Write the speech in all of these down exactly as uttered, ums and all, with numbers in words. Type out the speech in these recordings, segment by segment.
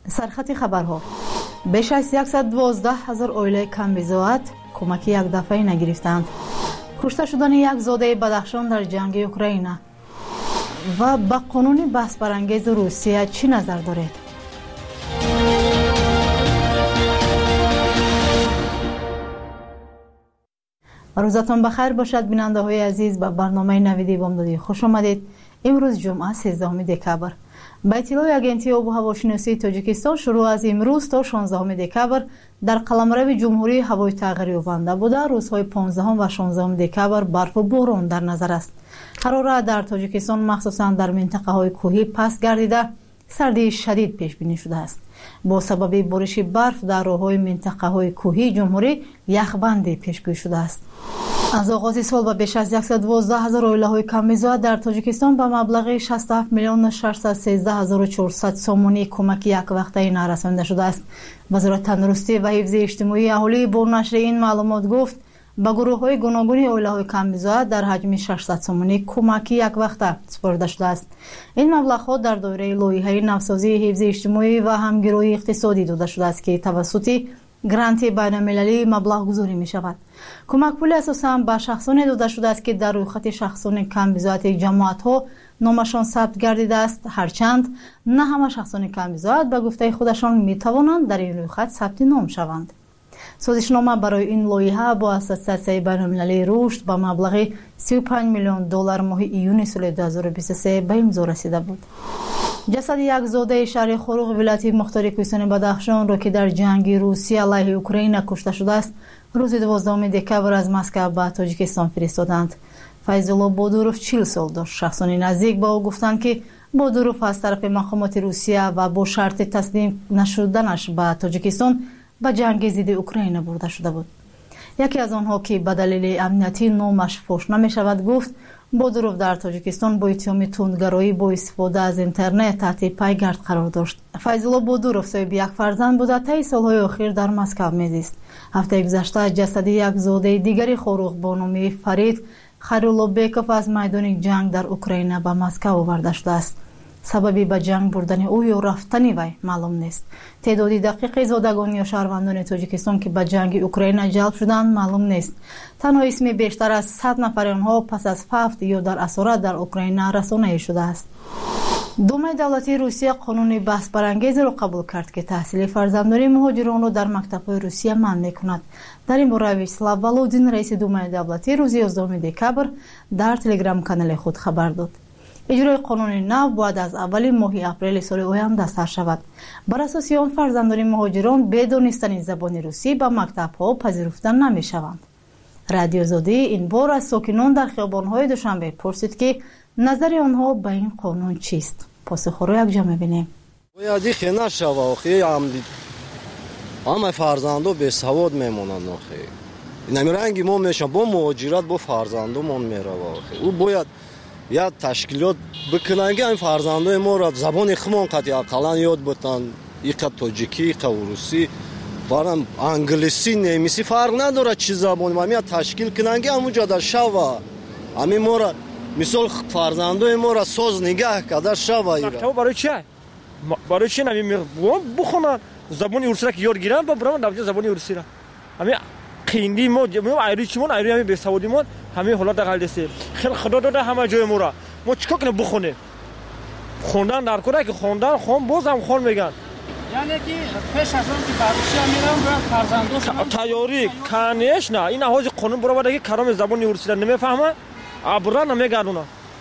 سرخط خبرها: بیش از صد و دوازده هزار اویله کمبیزوات کمک یک دفعه نگرفتند. کشته شدن یک زاده بدخشان در جنگ اوکراین و با قانون بحث برانگیز روسیه چی نظر دارید؟ روزتان بخیر باشد بیننده های عزیز. به برنامه نویدی بامدادی خوش آمدید. امروز جمعه سیزدهم دکبر. با اطلاع اگنتی آب و هواشناسی تاجیکستان شروع از امروز تا شانزدهم دکبر در قلمرو جمهوری هوای تغییر یابنده بوده. روزهای پانزدهم و شانزدهم دکبر برف و باران در نظر است. حرارت در تاجیکستان مخصوصا در منطقه های کوهی پست گردیده سردی شدید پیش بینی شده است. با سبب بارش برف در راههای منطقه های کوهی جمهوری یخبندی پیشگویی شده است. از آغاز سال به بیش از صد و دوازده هزار اویله های کمبیزوات در تاجیکستان به مبلغ شصت و هفت میلیون ششصد و سیزده هزار و چهارصد سومانی کمک یک وقته نرسانده شده است. وزارت تندرستی و حفظ اجتماعی اهالی با نشر این معلومات گفت به گروه های گوناگون اویله های کمبیزوات در حجم ششصد سومانی کمک یک وقته سپرده شده است. این مبلغ ها در دایره لایحه نوسازی حفظ اجتماعی و همگرایی اقتصادی داده شده است که توسط گرانت بین المللی مبلغ گذاری می شود. کمک پول اساساً به شخصان داده شده است که در روی خط شخصان کمبیزوات جماعت ها نامشان ثبت گردیده است، هرچند نه همه شخصان کمبیزوات به گفته خودشان می توانند در این روی خط ثبت نام شوند. سازشنامه برای این لایحه با اساسیه بین المللی رشد با مبلغ سی و پنج میلیون دلار ماه ایون سال دو هزار و بیست و سه به امضا رسیده بود. جسد یک زاده شهر خروق ولایت مختار کوهستان بدخشان را که در جنگ روسیه علیه اوکراین کشته شده است روز دوازدهم دکبر از مسکو به تاجیکستان فرستادند. فیض‌الله بادوروف چهل سال داشت. شخصان نزدیک با او گفتند که بادوروف از طرف مقامات روسیه و با شرط تسلیم نشدنش به تاجیکستان به جنگ ضد اوکراین برده شده بود. یکی از آنها که به دلیل امنیتی نامش فاش نمی شود گفت بادوروف در تاجیکستان با اتهام تندگرایی با استفاده از اینترنت تحت پیگرد قرار داشت. فیض‌الله بادوروف صاحب یک فرزند بوده. طی سالهای اخیر در مسکو میزیست. هفته گذشته جسد یک زاده دیگری خروق با نام فرید خیرالله‌بکوف از میدان جنگ در اوکراین به مسکو آورده شده است. سببی به جنگ بردن او یا رفتن وی معلوم نیست. تعداد دقیق زادگان یا شهروندان تاجیکستان که به جنگ اوکراین جلب شدند معلوم نیست. تنها اسم بیشتر از صد نفر آنها پس از فوت یا در اسارت در اوکراین رسانه‌ای شده است. دوم دولتی روسیه قانون بحث برانگیز را قبول کرد که تحصیل فرزندان مهاجران را در مکتب‌های روسیه منع می‌کند. در این باره ویاچسلاو ولودین رئیس دوم دولتی روز یازدهم دکبر در تلگرام کانال خود خبر داد. اجرای قانون نو باید از اول ماه اپریل سال آینده سر شود. بر اساس آن فرزندان مهاجران بدانستن زبان روسی به مکتب‌ها پذیرفته نمی‌شوند. رادیو زادی این بار از ساکنان در خیابان‌های دوشنبه پرسید که نظر آنها به این قانون چیست. پاسخ را یک جا می‌بینیم. باید خیلی نشود خیلی همه فرزندان به سواد میمونند آخه. نمیرنگی ما میشن با مهاجرت با فرزندان میره آخه. او باید یا تشکیلات بکنن که این فرزندان ما را زبان خمان قطعی اقلان یاد بتن. یک تاجیکی، یک روسی، فرام انگلیسی، نمیسی فرق نداره چی زبان ما میاد تشکیل کنن که همونجا در شوا. همین ما را مثال فرزندان ما را ساز نگاه کرده شوا ایرا. تو برای چی؟ برای چی نمی بخونن زبان روسی را که یاد گیرن با برام نبود زبان روسی را. همین قیندی ما ما ایری چمون ایری همین به سعودی ما همین حالات دقل دسته. خیلی خدا داده همه جای ما را. ما چیکار کنیم بخونه؟ خوندن در کره که خوندن خون بازم خون میگن. یعنی که پیش از اون که بروسیا میرن و فرزندوشون تیاری کنیش نه این اهاج قانون برآورده که کلام زبان روسی را نمیفهمه ابرا نمیگردونه.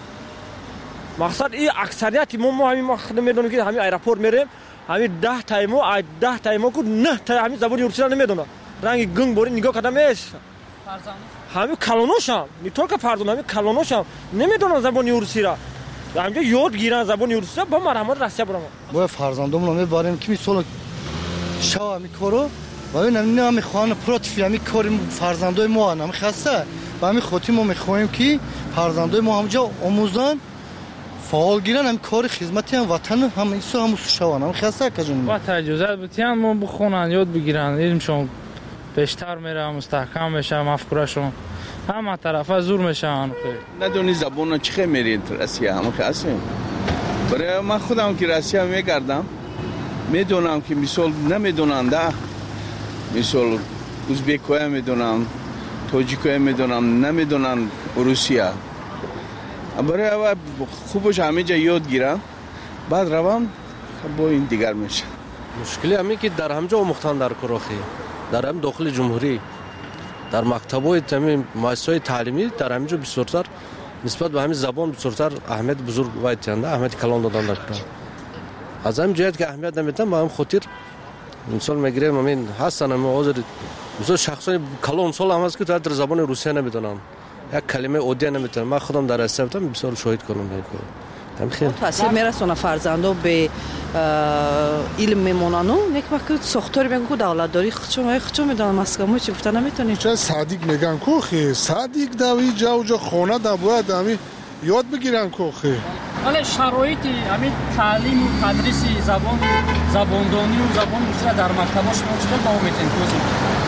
مقصد این اکثریت ما ما همین ما خدمت میدونیم که همین ایرپورت میریم همین ده تایمو ده تایمو کو نه تا همین زبان روسی را نمیدونه. رنگ گنگ بوری نگاه کردم میش فرزند همین کلونوشم نیتور که فرزند همین کلونوشم نمیدونن زبان روسی را همینجا یاد گیرن زبان روسی را با مرحمت راستی برام با فرزندامون میبریم که میسول شوا میکرو و ببینم نه می خانه پروتفی می کاریم فرزندای ما هم خسته و همین خاطی ما میخوایم که فرزندای ما همجا آموزان فعال گیرن هم کار خدمتی هم وطن هم ایسو هم شوان هم خسته کجون با تجهیزات بتیان ما بخونن یاد بگیرن علمشون بیشتر میره مستحکم میشه مفکورشون همه طرفه زور میشن خیلی ندونی زبون چی میرید رسیه هم خاصه برای من خودم که رسیه میکردم میدونم که مثال نمیدوننده مثال ازبک‌ها میدونم تاجیک‌ها میدونم نمیدونن روسیه برای اول خوبش همه جا یاد گیرم بعد روام با این دیگر میشه مشکلی همی که در همجا مختان در کراخی در هم داخل جمهوری در مکتب‌های تمام مؤسسات تعلیمی در همجا بسیارتر نسبت به همین زبان بسیارتر اهمیت بزرگ وایتنده اهمیت کلان دادن در کرد از همین جهت که اهمیت نمیدن با هم خاطر مثال میگیرم همین هستن هم حاضر مثلا شخصای کلان سال هم هست که در زبان روسیه نمیدونن یک کلمه اودیه نمیتونن من خودم در اسیا بودم بسیار شاهد کنم هم خیلی تاثیر میرسونه فرزندو به علم میمونن یک وقت ساختاری میگن که دولت داری خودشون خودشون میدونن مسکمو چی گفتن نمیتونی چه صادق میگن کوخی صادق داوی جاو جا خونه دا باید همین یاد بگیرن کوخی ولی شرایط همین تعلیم و تدریس زبان زباندانی و زبان روسیه در مکتباش چطور با میتین توضیح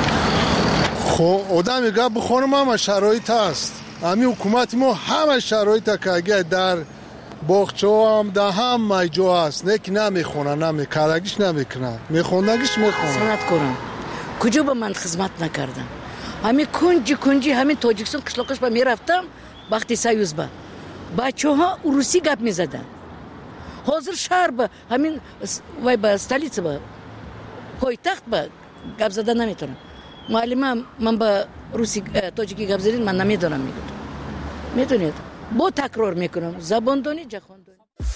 خب آدم میگه بخونم هم شرایط هست همین حکومت ما همه شرایط که اگه در باغچه هم در همه جا هست نه که نمیخونه نمیکارگیش نمیکنه میخوندگیش میخونه سنت کنم کجا با من خدمت نکردم همین کنجی کنجی همین تاجیکستان قشلاقش با میرفتم وقتی سیوز با بچه ها روسی گپ میزدن حاضر شهر با همین وای با استالیت با پایتخت با گپ زدن نمیتونم معلمم من با روسی تاجیکی گپ زدن من نمیدونم میگم میدونید با تکرار میکنم زباندانی جهاندانی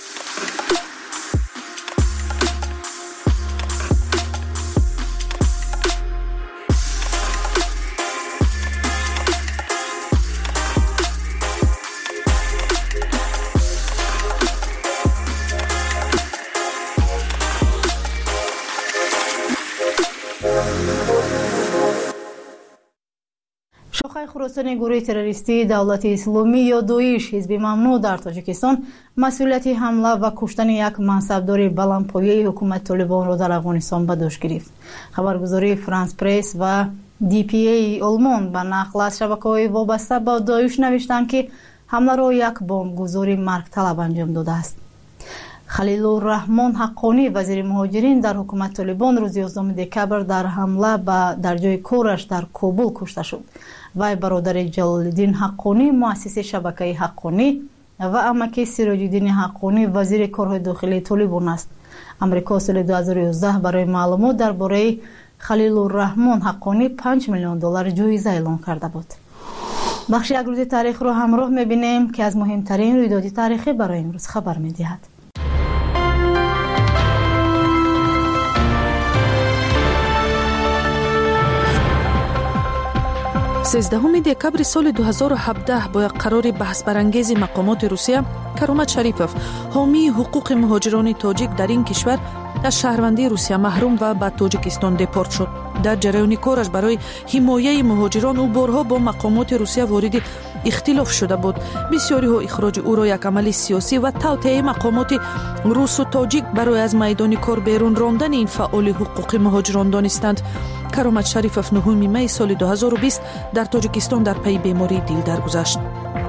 شاخه خراسانی گروه تروریستی دولت اسلامی یا دویش حزب ممنوع در تاجیکستان مسئولیت حمله و کشتن یک منصبدار بلندپایه حکومت طالبان را در افغانستان به دوش گرفت. خبرگزاری فرانس پرس و دی پی ای آلمان به نقل از شبکه‌های وابسته به داعش نوشتند که حمله را یک بمبگذاری مرگ طلب انجام داده است. خلیل الرحمن حقانی وزیر مهاجرین در حکومت طالبان روز یازدهم دکبر در حمله به در جای کارش در کابل کشته شد. وی برادر جلال‌الدین حقانی مؤسس شبکه حقانی و عمک سراج‌الدین حقانی وزیر کارهای داخلی طالبان است. امریکا سال دو هزار و یازده برای معلومات درباره خلیل الرحمن حقانی پنج میلیون دلار جایزه اعلام کرده بود. بخش یک روز تاریخ رو همراه می‌بینیم که از مهمترین رویدادهای تاریخی برای امروز خبر می‌دهد. سیزدهم دکبر سال دو هزار و هفده با یک قرار بحث برانگیز مقامات روسیه کرامت شریفوف حامی حقوق مهاجران تاجیک در این کشور از شهروندی روسیه محروم و به تاجیکستان دپورت شد. در جریان کارش برای حمایت مهاجران او بارها با مقامات روسیه وارد اختلاف شده بود. بسیاری ها اخراج او را یک عمل سیاسی و توطئه مقامات روس و تاجیک برای از میدان کار بیرون راندن این فعال حقوق مهاجران دانستند. کرامت شریفوف نهم می سال دو هزار و بیست در تاجیکستان در پی بیماری دل درگذشت.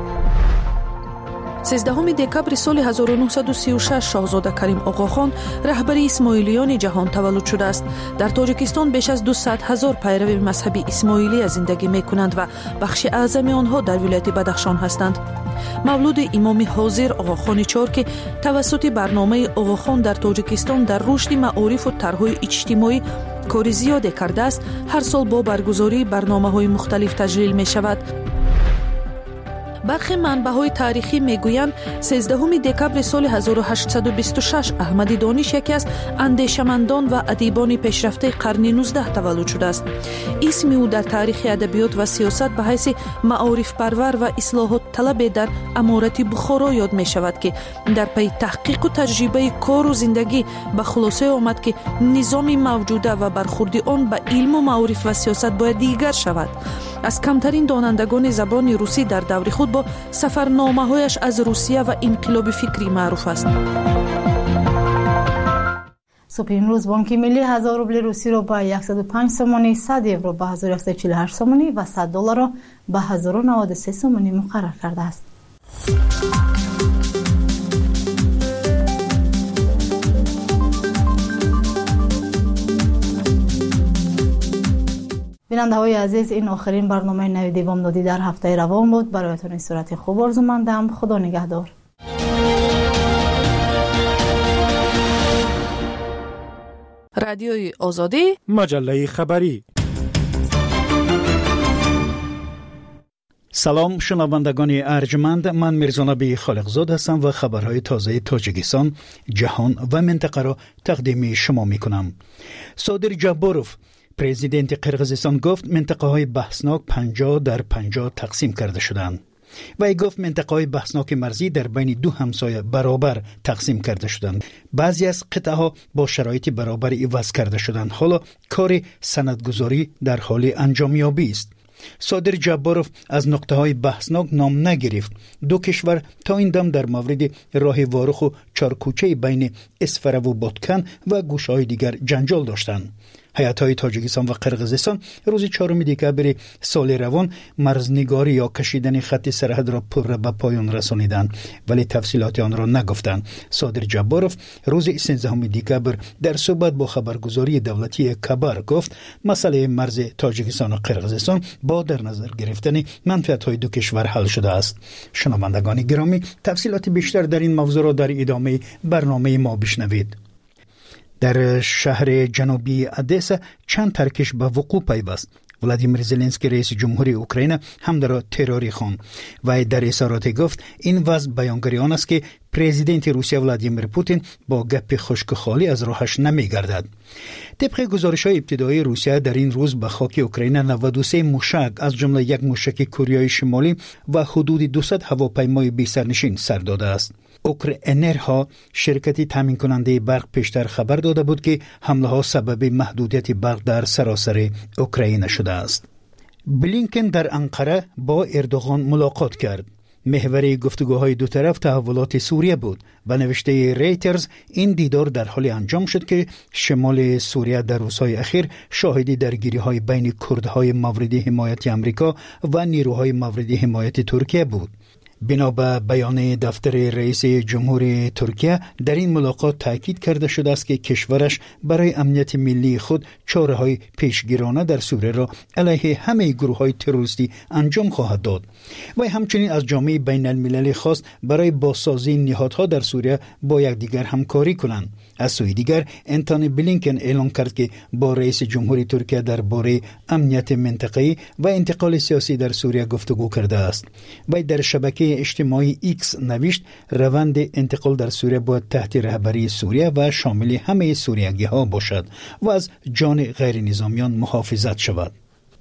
سیزدهم دکبر سال هزار و نهصد و سی و شش شاهزاده کریم آقاخان رهبری اسماعیلیان جهان تولد شده است. در تاجیکستان بیش از دویست هزار پیرو مذهبی اسماعیلی زندگی می‌کنند و بخش اعظم آنها در ولایت بدخشان هستند. مولود امام حاضر آقاخان چهار که توسط برنامه آقاخان در تاجیکستان در رشد معارف و طرح‌های اجتماعی کار زیادی کرده است، هر سال با برگزاری برنامه‌های مختلف تجلیل می‌شود. برخی منبع‌های تاریخی میگویند سیزدهم دکبر سال هزار و هشتصد و بیست و شش احمد دانش یکی از اندیشمندان و ادیبان پیشرفته قرن نوزدهم تولد شده است. اسم او در تاریخ ادبیات و سیاست به حیث معارف پرور و اصلاحات طلب در امارت بخارا یاد می شود که در پی تحقیق و تجربه کار و زندگی به خلاصه آمد که نظام موجوده و برخورد آن به علم و معارف و سیاست باید دیگر شود. از کمترین دانندگان زبان روسی در دور خود با سفرنامه‌هایش از روسیه و انقلاب فکری معروف است. صبح امروز بانک ملی هزار روبل روسی را با صد و پنج سومانی، صد یورو با هزار و صد و چهل و هشت سومانی و صد دلار را با هزار و نود و سه سومانی مقرر کرده است. بیننده‌های عزیز، این آخرین برنامه نویدی بامدادی در هفته روان بود. برایتان این صورت خوب آرزو مندم. خدا نگهدار. رادیوی آزادی، مجله خبری. سلام شنوندگان ارجمند، من میرزانبی خالقزاد هستم و خبرهای تازه تاجیکستان، جهان و منطقه را تقدیم شما می کنم. صادر جاباروف پرزیدنت قرقیزستان گفت منطقه های بحثناک پنجاه در پنجاه تقسیم کرده شدند. وی گفت منطقه های بحثناک مرزی در بین دو همسایه برابر تقسیم کرده شدند. بعضی از قطعه ها با شرایط برابر عوض کرده شدند. حالا کار سندگذاری در حال انجامیابی است. صادر جاباروف از نقطه های بحثناک نام نگرفت. دو کشور تا این دم در مورد راه وارخ و چارکوچه بین اسفره و بادکن و گوشه های دیگر جنجال داشتند. هیئت‌های تاجیکستان و قرقیزستان روز چهارم دکبر سال روان مرزنگاری یا کشیدن خط سرحد را پر به پایان رسانیدند، ولی تفصیلات آن را نگفتند. صادر جاباروف روز سیزدهم دکبر در صحبت با خبرگزاری دولتی کبر گفت مسئله مرز تاجیکستان و قرقیزستان با در نظر گرفتن منفعت‌های دو کشور حل شده است. شنوندگان گرامی، تفصیلات بیشتر در این موضوع را در ادامه برنامه ما بشنوید. در شهر جنوبی ادسا چند ترکش به وقوع پیوست. ولادیمیر زلنسکی رئیس جمهوری اوکراین حمله را تروری خواند و در اظهارات گفت این وضع بیانگری آن است که پرزیدنت روسیه ولادیمیر پوتین با گپ خشک خالی از راهش نمیگردد. طبق گزارش‌های ابتدایی روسیه در این روز به خاک اوکراین نود و سه موشک از جمله یک موشک کوریای شمالی و حدود دویست هواپیمای بی سرنشین سر داده است. اوکرانرها شرکتی تامین کننده برق پیشتر خبر داده بود که حمله ها سبب محدودیت برق در سراسر اوکراین شده است. بلینکن در انقره با اردوغان ملاقات کرد. محور گفتگوهای دو طرف تحولات سوریه بود. به نوشته ریترز این دیدار در حال انجام شد که شمال سوریه در روزهای اخیر شاهد درگیری‌های بین کردهای مورد حمایت آمریکا و نیروهای مورد حمایت ترکیه بود. بنا به بیان دفتر رئیس جمهور ترکیه در این ملاقات تاکید کرده شده است که کشورش برای امنیت ملی خود چاره‌های پیشگیرانه در سوریه را علیه همه گروه‌های تروریستی انجام خواهد داد. و همچنین از جامعه بین المللی خواست برای بازسازی نهادها در سوریه با یکدیگر همکاری کنند. از سوی دیگر انتونی بلینکن اعلام کرد که با رئیس جمهور ترکیه درباره امنیت منطقه‌ای و انتقال سیاسی در سوریه گفتگو کرده است. و در شبکه اجتماعی ایکس نوشت روند انتقال در سوریه باید تحت رهبری سوریه و شامل همه سوریه‌گی‌ها باشد و از جان غیر نظامیان محافظت شود.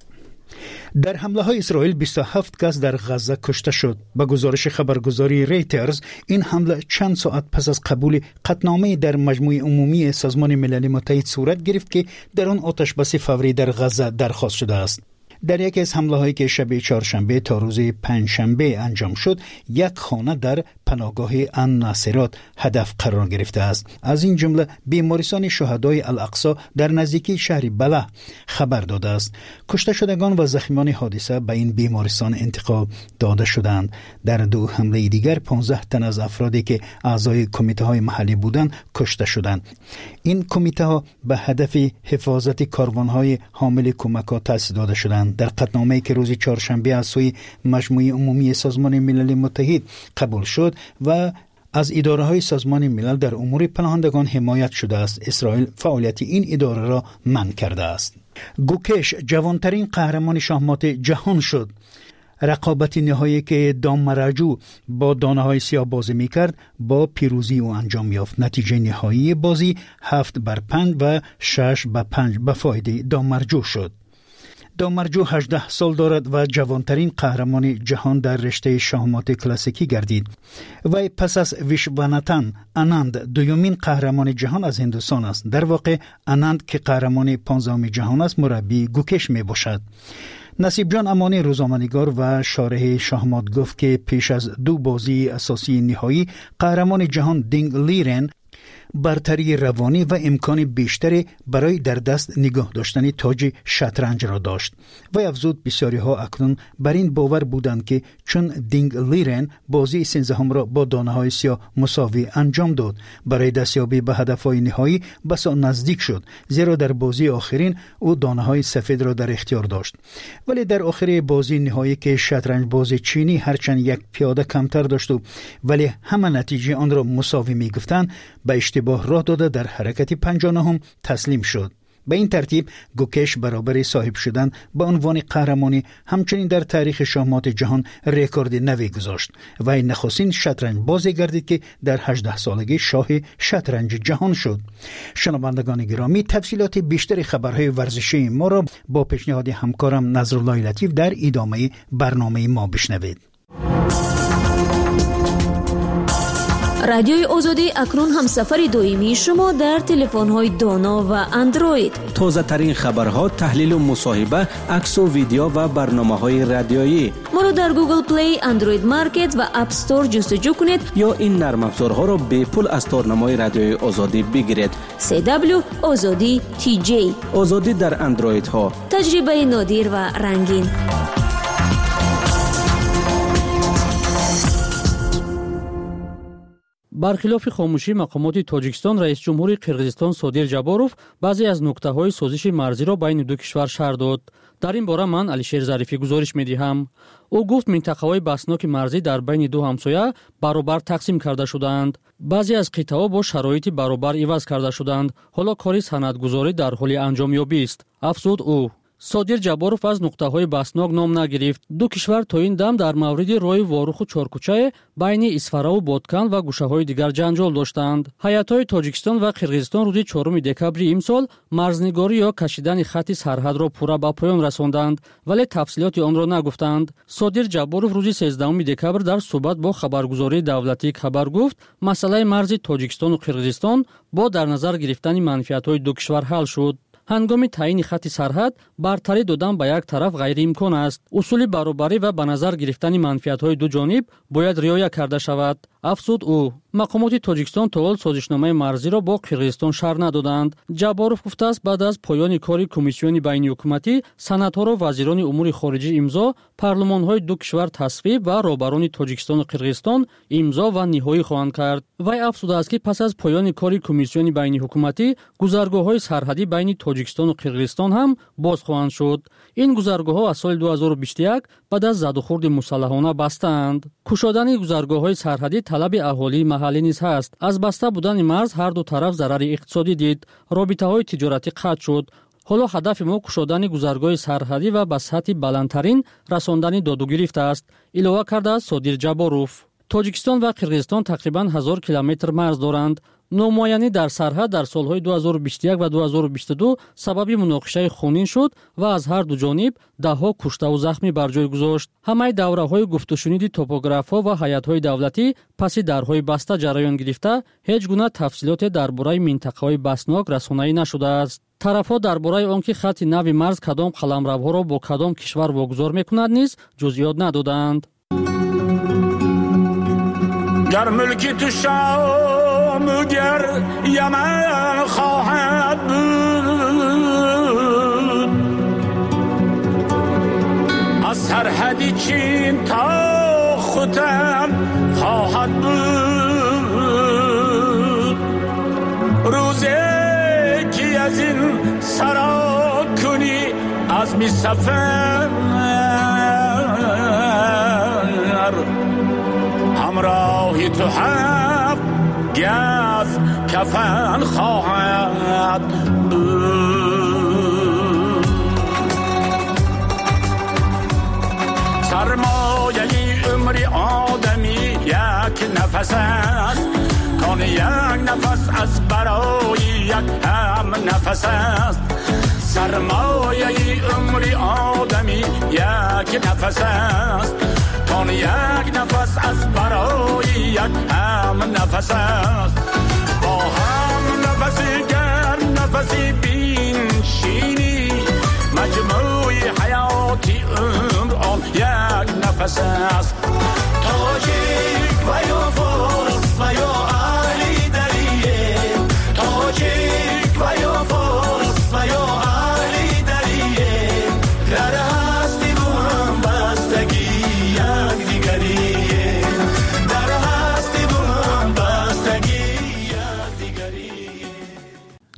در حمله های اسرائیل بیست و هفت کس در غزه کشته شد. با گزارش خبرگزاری ریترز این حمله چند ساعت پس از قبول قطعنامه در مجمع عمومی سازمان ملل متحد صورت گرفت که در آن آتشبس فوری در غزه درخواست شده است. در یکی از حمله هایی که شب چهارشنبه تا روز پنجشنبه انجام شد، یک خانه در پناهگاه الناصرات هدف قرار گرفته است. از این جمله بیمارستان شهدای الاقصی در نزدیکی شهر بلح خبر داده است. کشته شدگان و زخمیان حادثه به این بیمارستان انتقال داده شدند. در دو حمله دیگر پانزده تن از افرادی که اعضای کمیته های محلی بودند کشته شدند. این کمیته ها به هدف حفاظت کاروان های حامل کمک‌ها تأسیس داده شدند. در قطعنامه‌ای که روز چهارشنبه از سوی مجمع عمومی سازمان ملل متحد قبول شد و از اداره‌های سازمان ملل در امور پناهندگان حمایت شده است، اسرائیل فعالیت این اداره را منع کرده است. گوکش جوانترین قهرمان شاهمات جهان شد. رقابت نهایی که دامراجو با دانه‌های سیاه بازی می‌کرد با پیروزی او انجام یافت. نتیجه نهایی بازی هفت بر پنج و شش بر پنج به فایده دامراجو شد. دامراجو هجده سال دارد و جوانترین قهرمان جهان در رشته شاهمات کلاسیکی گردید. وی پس از ویشواناتان آناند دومین قهرمان جهان از هندوستان است. در واقع آناند که قهرمان پانزدهم جهان است مربی گوکش می باشد. نصیب جان امانی روزنامه‌نگار و شارح شاهمات گفت که پیش از دو بازی اساسی نهایی قهرمان جهان دینگ لیرن برتری روانی و امکان بیشتری برای در دست نگاه داشتن تاج شطرنج را داشت. و افزود بسیاری ها اکنون بر این باور بودند که چون دینگ لیرن بازی سیزدهم را با دانه های سیاه مساوی انجام داد، برای دستیابی به هدفهای نهایی بسا نزدیک شد، زیرا در بازی آخرین او دانه های سفید را در اختیار داشت. ولی در آخر بازی نهایی که شطرنج باز چینی هرچند یک پیاده کمتر داشت و ولی همه نتیجه آن را مساوی می گفتند، به اشتباه راه داده در حرکت پنجانهم تسلیم شد. به این ترتیب گوکش برابر صاحب شدن به عنوان قهرمانی همچنین در تاریخ شاهمات جهان رکورد نوی گذاشت و این نخستین شطرنج بازی گردید که در هجده سالگی شاه شطرنج جهان شد. شنوندگان گرامی، تفصیلات بیشتر خبرهای ورزشی ما را با پیشنهاد همکارم نظرالله لطیف در ادامه برنامه ما بشنوید. رادیوی آزادی اکنون همسفر دائمی شما در تلفن‌های دانا و اندروید. تازه ترین خبرها، تحلیل و مصاحبه، عکس و ویدیو و برنامه‌های رادیویی. ما را در گوگل پلی، اندروید مارکت و اپ استور جستجو کنید یا این نرم افزارها را به پول از تارنمای رادیوی آزادی بگیرید. سی دبلیو آزادی تی جی. آزادی در اندروید ها. تجربه نادر و رنگین. برخلاف خاموشی مقامات تاجیکستان، رئیس جمهور قرقیزستان صادر جاباروف بعضی از نکته‌های سازش مرزی را بین دو کشور شرح داد. در این باره من علیشیر ظریفی گزارش می‌دهم. او گفت منطقه‌های بسناک مرزی در بین دو همسایه برابر تقسیم کرده شدند. بعضی از قطعه‌ها با شرایط برابر عوض کرده شدند. حالا کاری سندگذاری در حال انجامیابی است. افزود او. صادر جاباروف از نقطه‌های بسناک نام نگرفت. دو کشور تا این دم در مورد راه واروخ و چارکوچه بین اسفرا و بادکن و گوشه‌های دیگر جنجال داشتند. هیئت‌های تاجیکستان و قرقیزستان روز چهارم دکبر امسال مرزنگاری یا کشیدن خط سرحد را پورا به پایان رساندند، ولی تفصیلات آن را نگفتند. صادر جاباروف روز سیزدهم دکبر در صحبت با خبرگزاری دولتی خبر گفت مسئله مرز تاجیکستان و قرقیزستان با در نظر گرفتن منفعت‌های دو کشور حل شد. هنگام تعیین خط سرحد برتری دادن به یک طرف غیر امکان است. اصول برابری و به نظر گرفتن منفعت‌های دو جانب باید رعایت کرده شود. افزود او. مقامات تاجیکستان تا حال سازشنامه مرزی را با قرقیزستان شرح ندادند. جاباروف گفته است بعد از پایان کار کمیسیون بین حکومتی، سنات‌ها را وزیران امور خارجه امضا، پارلمان‌های دو کشور تصویب و رهبران تاجیکستان و قرقیزستان امضا و نهایی خواهند کرد. وی افزوده است که پس از پایان کار کمیسیون بین حکومتی، گذرگاه‌های سرحدی بین تاجیکستان و قرقیزستان هم باز خواهند شد. این گذرگاه‌ها از سال دو هزار و بیست و یک بعد از زد و خورد مسلحانه بستند. کشادن گذرگاه‌های سرحدی طلب اهالی محلی نیز هست. از بسته بودن مرز هر دو طرف ضرر اقتصادی دید. رابطه‌های تجارتی قطع شد. حالا هدف ما کشادن گذرگاه سرحدی و به سطح بلندترین رساندن داد و گرفت است. الهه کرده صادر جاباروف. تاجیکستان و قرقیزستان تقریباً هزار کیلومتر مرز دارند. نامعینی در سرحد در سالهای دو هزار و بیست و یک و دو هزار و بیست و دو سبب مناقشه خونین شد و از هر دو جانب ده‌ها کشته و زخمی بر جای گذاشت. همه دوره‌های گفت و شنید توپوگراف‌ها و هیئت‌های دولتی پس درهای بسته جریان گرفته، هیچ گونه تفصیلات درباره منطقه‌های بسناک رسانه‌ای نشده است. طرف‌ها درباره آنکه خط نوی مرز کدام قلمروها را با کدام کشور واگذار می‌کند نیز جزئیات ندادند. گر ملکی تو شام گر یمن خواهد بود، از سرحدی چین تا ختم خواهد بود. روزی که از این سرا کنی از می سفر، همراهی تو هفت گز کفن خواهد بود. سرمایه عمر آدمی یک نفس است، کان یک نفس از برای یک هم نفس است. سرمایه عمر آدمی یک نفس است، کان یک نفس از برای یک هم نفس است. با هم نفسی گر نفسی بینشینی، مجموع حیاتی عمر آن یک نفس است. تاجیک و یا فارس و یا اهلی دریه،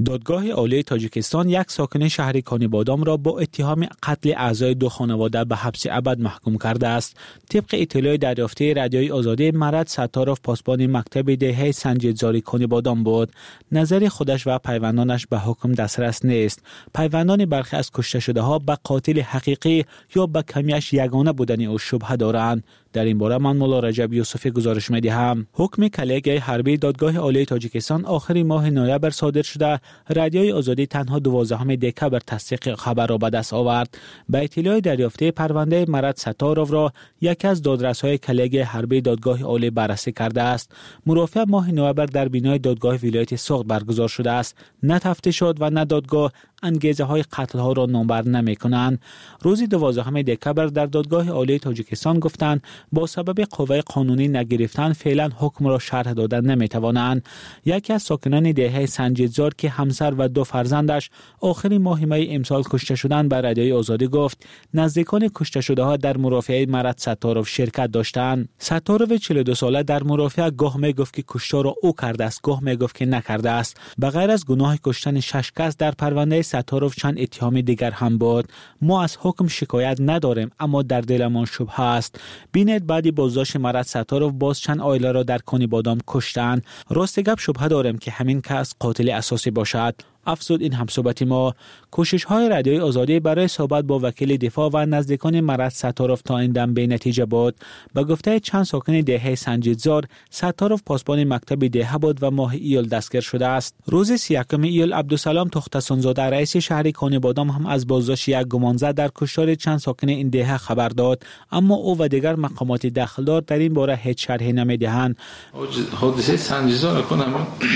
دادگاه عالی تاجیکستان یک ساکن شهر کانیبادام را با اتهام قتل اعضای دو خانواده به حبس ابد محکوم کرده است. طبق اطلاع دریافته رادیوی آزادی، مرد ستاروف پاسبان مکتب دهه سنجیدزاری کانیبادام بود. نظر خودش و پیوندانش به حکم دسترس نیست. پیوندان برخی از کشته شده ها به قاتل حقیقی یا به کمیش یگانه بودن او شبهه دارند. در این باره من مولا رجب یوسفی گزارش می‌دهم. حکم کلیگه حربی دادگاه عالی تاجیکستان آخر ماه نوامبر صادر شده. رادیوی آزادی تنها دوازدهم دکمبر تصدیق خبر را به دست آورد. به اطلاع دریافته، پرونده مرد ستاروف را یکی از دادرس‌های کلیگه حربی دادگاه عالی بررسی کرده است. مرافعه ماه نوامبر در بینای دادگاه ولایت سوخت برگزار شده است. نه تفتیش شد و نه دادگاه انگیزه های قتل ها را نامبر نمی کنند. روز دوازدهم دکمبر در دادگاه عالی تاجیکستان گفتند با سبب قوه قانونی نگرفتن فعلا حکم را شرح دادن نمی توانند. یکی از ساکنان دهه سنجیدزار که همسر و دو فرزندش آخر ماه می امسال کشته شدند به رادیوی آزادی گفت نزدیکان کشته شده ها در مرافعه مرد ستاروف شرکت داشتند. ستاروف چهل و دو ساله در مرافعه گاه می گفت که کشتار را او کرده است، گاه می گفت که نکرده است. به غیر از گناه کشتن شش کس در پرونده ستاروف چند اتهام دیگر هم بود. ما از حکم شکایت نداریم، اما در دلمان شبهه است. بینید بعدی بازداشت مرد ستاروف باز چند عائله را در کانیبادام کشتند. راست گپ شبهه داریم که همین کس قاتل اساسی باشد. افزود این همصحبت ما. کوشش های رادیوی آزادی برای صحبت با وکیل دفاع و نزدیکان مرد ستاروف تا این دم بی نتیجه بود. به گفته چند ساکن دهه سنجیدزار، ستاروف پاسبان مکتب دهه بود و ماه ایول دستگیر شده است. روز سی و یکم ایول عبدالسلام تختسونزاده رئیس شهر کانیبادام هم از بازداشت یک گمانزد در کشتار چند ساکن این دهه خبر داد، اما او و دیگر مقامات دخلدار در این باره هیچ شرحی نمیدهند. حادثه سنجیدزار کنم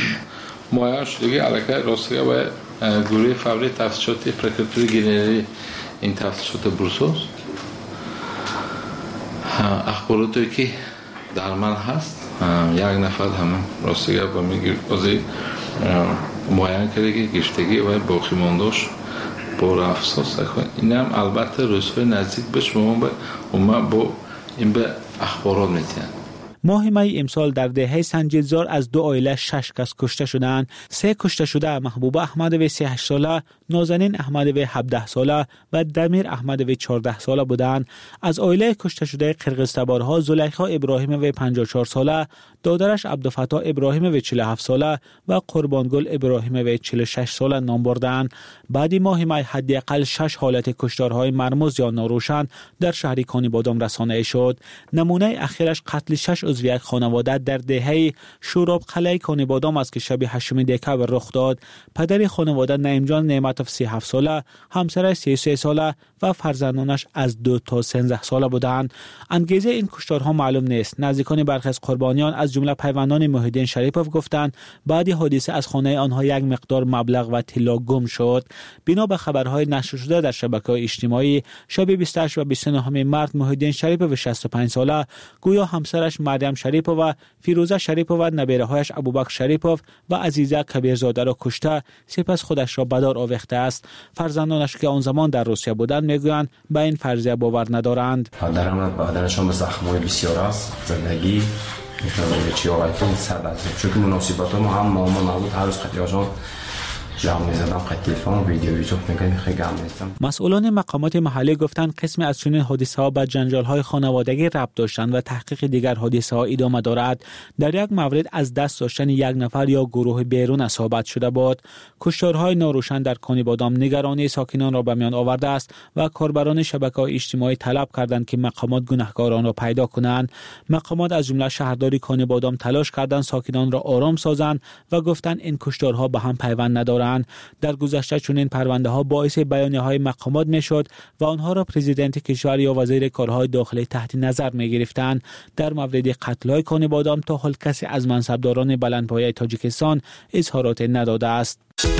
مایه شدگی علاقه راستگی و گروه فوری تفتیشات پرکراتوری گنری این تفتیشات بروسوس اخباراتی که در من هست یک نفر همه راستگی و میگیر بازی مایه کرده که گشتگی و باقی مانداش با افساس این هم البته روزهای نزدیک بش ما با این به اخبارات میتین. ماه می امسال در دهه سنجیدزار از دو عائله شش کس کشته شدند. سه کشته شده محبوب احمدوی سی و هشت ساله، نازنین احمدوی هفده ساله و دمیر احمدوی چهارده ساله بودند. از عائله کشته شده قرقیزتبارها زلیخا ابراهیموی پنجاه و چهار ساله، دادرش عبدالفتاح ابراهیموی چهل و هفت ساله و قربانگل ابراهیموی چهل و شش ساله نام بردند. بعد ماه می حداقل شش حالت کشتارهای مرموز یا ناروشن در شهر کانیبادام رسانه شد. نمونه اخیرش قتل شش عضو یک خانواده در دهه شوراب قلعه کانیبادام است که شب هشتم دکمبر رخ داد. پدر خانواده نعیم جان نعمتوف سی و هفت ساله، همسرش سی و سه ساله و فرزندانش از دو تا سیزده ساله بودند. انگیزه این کشتارها معلوم نیست. نزدیکان برخی از قربانیان از جمله پیوندان محی الدین شریپوف گفتند بعد حادثه از خانه آنها یک مقدار مبلغ و طلا گم شد. بنا به خبرهای نشر شده در شبکه‌های اجتماعی، شب بیست و هشت و بیست و نه مارس محی الدین شریپوف شصت و پنج ساله گویا همسرش مریم شریپوف و فیروزه شریپوف و نبیره‌هایش ابوبکر شریپوف و عزیزه کبیرزاده را کشته، سپس خودش را به دار آویخته است. فرزندانش که آن زمان در روسیه بودند میگویند به این فرضیه باور ندارند. پدرم بدنشان به زخم‌های بسیار است. زندگی می‌خواد چی آیتون سبت چون مناسبات ما هم ما نبود هر روز خطیاشون جمع می‌زدم خط تلفن و ویدیو یوتیوب می‌کنم خیلی گم نیستم. مسئولان مقامات محلی گفتند قسم از چنین حادثه‌ها به جنجال‌های خانوادگی ربط داشتند و تحقیق دیگر حادثه‌ها ادامه دارد. در یک مورد از دست داشتن یک نفر یا گروه بیرون از ثابت شده بود. کشتارهای ناروشن در کانیبادام نگرانی ساکنان را به میان آورده است و کاربران شبکه‌های اجتماعی طلب کردند که مقامات گناهکاران را پیدا کنند. مقامات از جمله شهرداری کانیبادام تلاش کردند ساکنان را آرام سازند و گفتند این کشتارها به هم پیوند ندارند. در گذشته چنین پرونده ها باعث بیانیه های مقامات میشد و آنها را پرزیدنت کشور یا وزیر کارهای داخلی تحت نظر می گرفتند. در مورد قتل های کانیبادام تا حال کسی از منصبداران بلندپایه تاجیکستان اظهارات نداده است.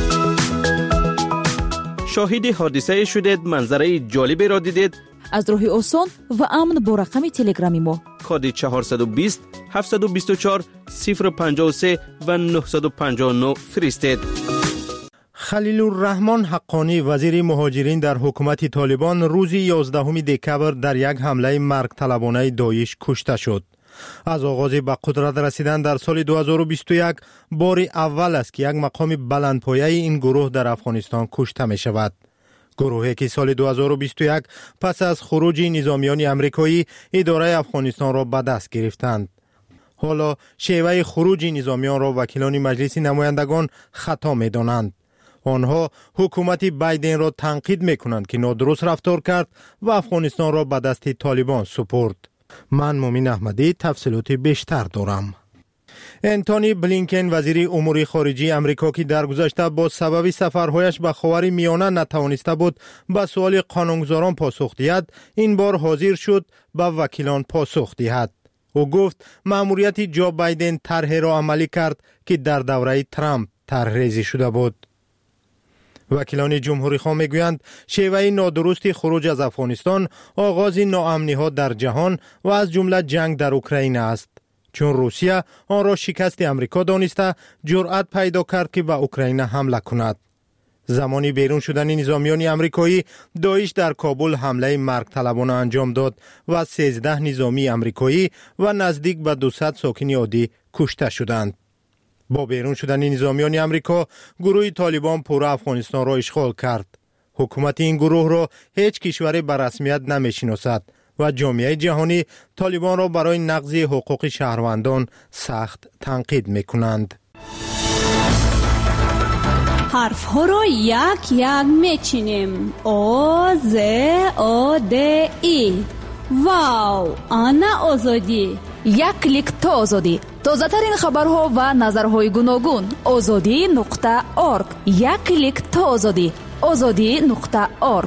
شاهد حادثه شدید، منظره جالبی را دیدید؟ از راه آسان و امن با رقم تلگرامی ما کد چهارصد و بیست هفتصد و بیست و چهار صفر پنجاه و سه و نهصد و پنجاه و نه فرستید. خلیل الرحمن حقانی وزیر مهاجرین در حکومت طالبان روز یازدهم دکمبر در یک حمله مرگ طلبانه داعش کشته شد. از آغاز به قدرت رسیدن در سال دو هزار و بیست و یک بار اول است که یک مقام بلندپایه این گروه در افغانستان کشته می شود. گروهی که سال دو هزار و بیست و یک پس از خروج نظامیان امریکایی اداره افغانستان را به دست گرفتند. حالا شیوه خروج نظامیان را وکیلان مجلس نمایندگان خطا می دانند. آنها حکومت بایدن را تنقید می کنند که نادرست رفتار کرد و افغانستان را به دست طالبان سپرد. من مومن احمدی تفصیلات بیشتر دارم. انتونی بلینکن وزیر امور خارجه امریکا که در گذشته با سبب سفرهایش به خاور میانه نتوانسته بود به سوال قانونگذاران پاسخ دهد، این بار حاضر شد به وکیلان پاسخ دهد. او گفت مأموریت جو بایدن طرحی را عملی کرد که در دوره ترامپ طرحریزی شده بود. وکیلان جمهوری خواه میگویند شیوه نادرست خروج از افغانستان آغاز ناامنی ها در جهان و از جمله جنگ در اوکراین است، چون روسیه آن را شکست امریکا دانسته جرأت پیدا کرد که به اوکراین حمله کند. زمانی بیرون شدن نظامیان امریکایی، داعش در کابل حمله مرگ طلبانه انجام داد و سیزده نظامی امریکایی و نزدیک به دویست ساکن عادی کشته شدند. با بیرون شدن نظامیان امریکا، گروه طالبان پورا افغانستان را اشغال کرد. حکومت این گروه را هیچ کشوری به رسمیت نمی‌شناسد و جامعه جهانی طالبان را برای نقض حقوق شهروندان سخت تنقید می‌کنند. حرف ها را یک یک میچینیم. او ز او د ای. واو، آنا آزادی. یک کلیک تا آزادی. تازه ترین خبرها و نظرهای گوناگون. آزادی نقطه اورگ. یک کلیک تا آزادی. آزادی نقطه اورگ.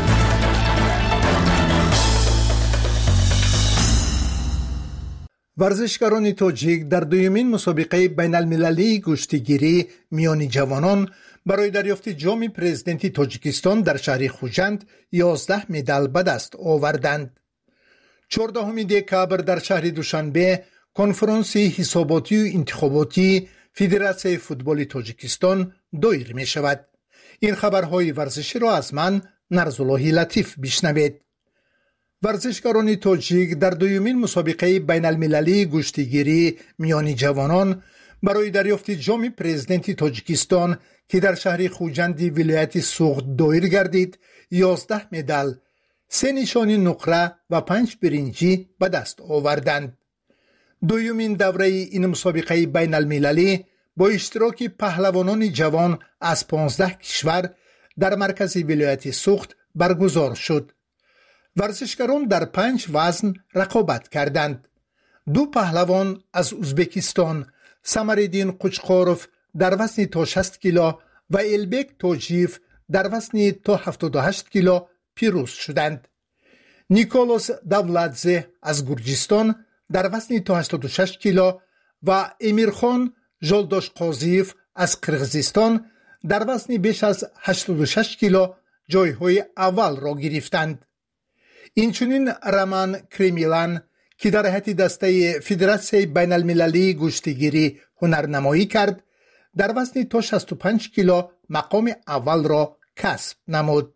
ورزشکاران تاجیک در دومین مسابقه بین المللی گشتیگیری میان جوانان برای دریافت جام پرزیدنت تاجیکستان در شهر خوجند یازده مدال به دست آوردند. چهاردهم دکبر در شهر دوشنبه کنفرانس حساباتی و انتخاباتی فدراسیون فوتبال تاجیکستان دایر می شود. این خبرهای ورزشی را از من نرزالله لطیف بشنوید. ورزشکاران تاجیک در دومین مسابقه بین المللی گشتیگیری میان جوانان برای دریافت جام پرزیدنت تاجیکستان که در شهر خوجند ولایت سوغد دایر گردید یازده مدال، سه نشانی نقره و پنج برنجی به دست آوردند. دومین دوره این مسابقه بین المللی با اشتراک پهلوانان جوان از پانزده کشور در مرکز ولایت سوغد برگزار شد. ورزشکاران در پنج وزن رقابت کردند. دو پهلوان از ازبکستان، سمرالدین قوچقاروف در وزن تا شصت کیلو و البک توجیف در وزن تا هفتاد و هشت کیلو پیروز شدند. نیکولاس دولادزه از گرجستان در وزن تا هشتاد و شش کیلو و امیرخان جلداش قاضیف از قرغیزستان در وزن بیش از هشتاد و شش کیلو جایهای اول را گرفتند. اینچنین رمان کریمیلان که در هیئت دسته فدراسیون بین المللی گشتیگیری هنرنمایی کرد در وزن تا شصت و پنج کیلو مقام اول را کسب نمود.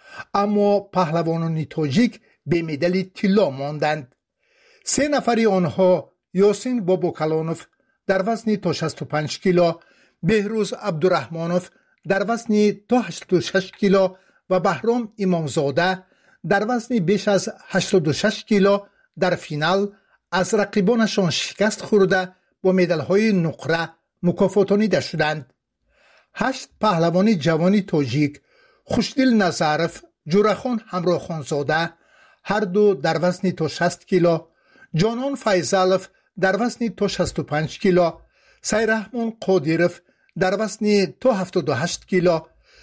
اما پهلوانان تاجیک به مدال طلا ماندند. سه نفر آنها یاسین بابوکلانوف در وزن تا شصت و پنج کیلو، بهروز عبدالرحمانوف در وزن تا هشتاد و شش کیلو و بهرام امامزاده در وزن بیش از هشتاد و شش کیلو در فینال از رقیبانشان شکست خورده با مدال‌های نقره مکافاتانیده شدند. هشت پهلوان جوان تاجیک، خوشدل نظرف، جورخان همراخانزاده هر دو در وزن تا شصت کیلو، جانان فیضالف در وزن تا شصت و پنج کیلو، سیرحمان قادیرف در وزن تا هفتاد و هشت کیلو،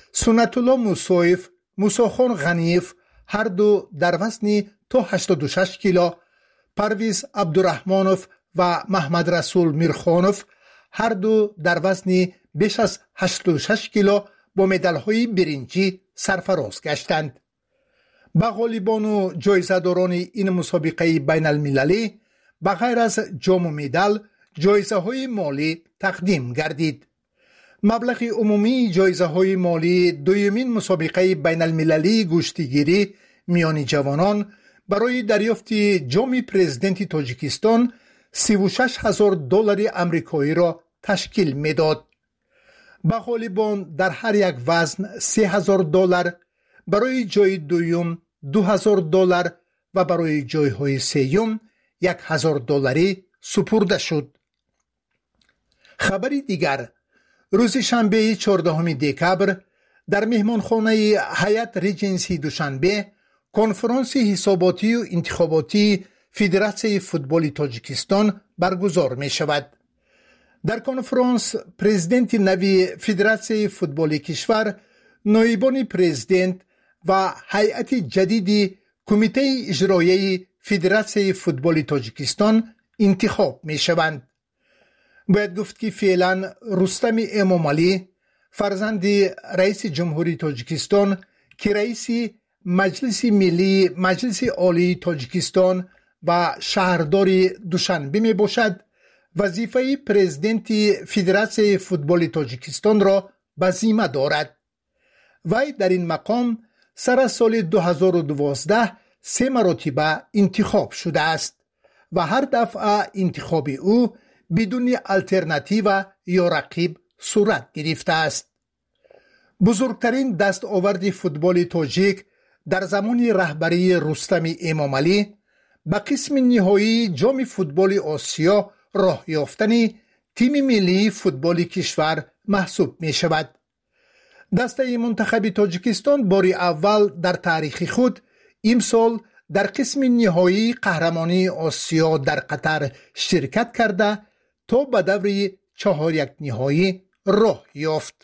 سنت الله موسویف، موساخان غنیف هر دو در وزن تا هشتاد و شش کیلو، پرویز عبدالرحمانوف و محمد رسول میرخانوف هر دو در وزن بیش از هشتاد و شش کیلو با مدال‌های برنجی سرفراز گشتند. به غالبان و جایزه‌داران این مسابقه بین المللی به غیر از جام و مدال جایزه‌های مالی تقدیم گردید. مبلغ عمومی جایزه‌های مالی دومین مسابقه بین المللی گشتیگیری میان جوانان برای دریافت جام پرزیدنت تاجیکستان سی و شش هزار دلار آمریکایی را تشکیل میداد. به غالبان در هر یک وزن سه هزار دلار، برای جای دوم دو هزار دلار و برای جایهای سوم یک هزار دلاری سپرده شد. خبری دیگر، روز شنبه چهاردهم دکبر در مهمانخانه هیئت ریجنسی دوشنبه کنفرانس حساباتی و انتخاباتی فدراسیون فوتبال تاجیکستان برگزار می شود. در کنفرانس پرزیدنت نوی فدراسیون فوتبال کشور، نایبان پرزیدنت و هیئت جدید کمیته اجرایی فدراسیون فوتبال تاجیکستان انتخاب می شوند. باید گفت که فعلا رستم امامعلی فرزند رئیس جمهوری تاجیکستان که رئیس مجلس ملی مجلس عالی تاجیکستان و شهردار دوشنبه می باشد، وظیفه پرزیدنت فدراسیون فوتبال تاجیکستان را به ذمه دارد. وی در این مقام سر سال دو هزار و دوازده سه مرتبه انتخاب شده است و هر دفعه انتخاب او بدون الترناتیو یا رقیب صورت گرفته است. بزرگترین دستاورد فوتبال تاجیک در زمان رهبری رستم امامعلی به قسم نهایی جام فوتبال آسیا راه یافتن تیم ملی فوتبال کشور محسوب می شود. دسته منتخب تاجیکستان بار اول در تاریخ خود امسال در قسم نهایی قهرمانی آسیا در قطر شرکت کرده تا به دور چهار یک نهایی راه یافت.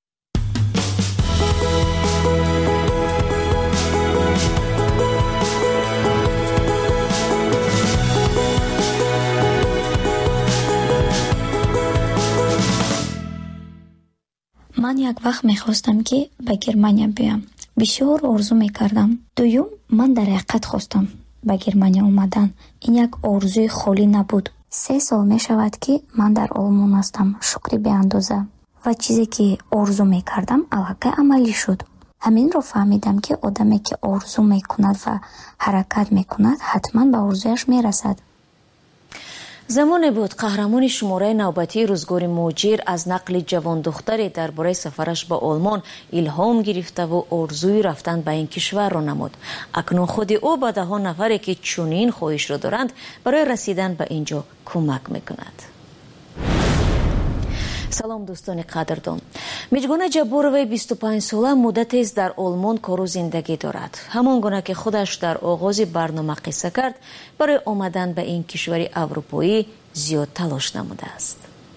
من یک وقت میخواستم که به گرمانیا بیام. بسیار آرزو میکردم. دوم من در حقیقت خواستم به گرمانیا اومدن. این یک آرزوی خالی نبود. سه سال میشود که من در آلمان هستم. شکری به اندازه. و چیزی که آرزو میکردم الحقیقت عملی شد. همین رو فهمیدم که آدمی که آرزو میکند و حرکت میکند حتما به آرزویش میرسد. زمان بود قهرمان شماره نوبتی روزگار موجیر از نقل جوان دختری درباره سفرش به آلمان الهام گرفته و آرزوی رفتن به این کشور را نمود. اکنون خود او به ده ها نفری که چنین خواهش را دارند برای رسیدن به اینجا کمک میکند. سلام دوستان قدردان. میجگونه جبوروی بیست و پنج ساله مدتی است در آلمان کار و زندگی دارد. همان گونه که خودش در آغاز برنامه قصه کرد، برای آمدن به این کشور اروپایی زیاد تلاش نموده است.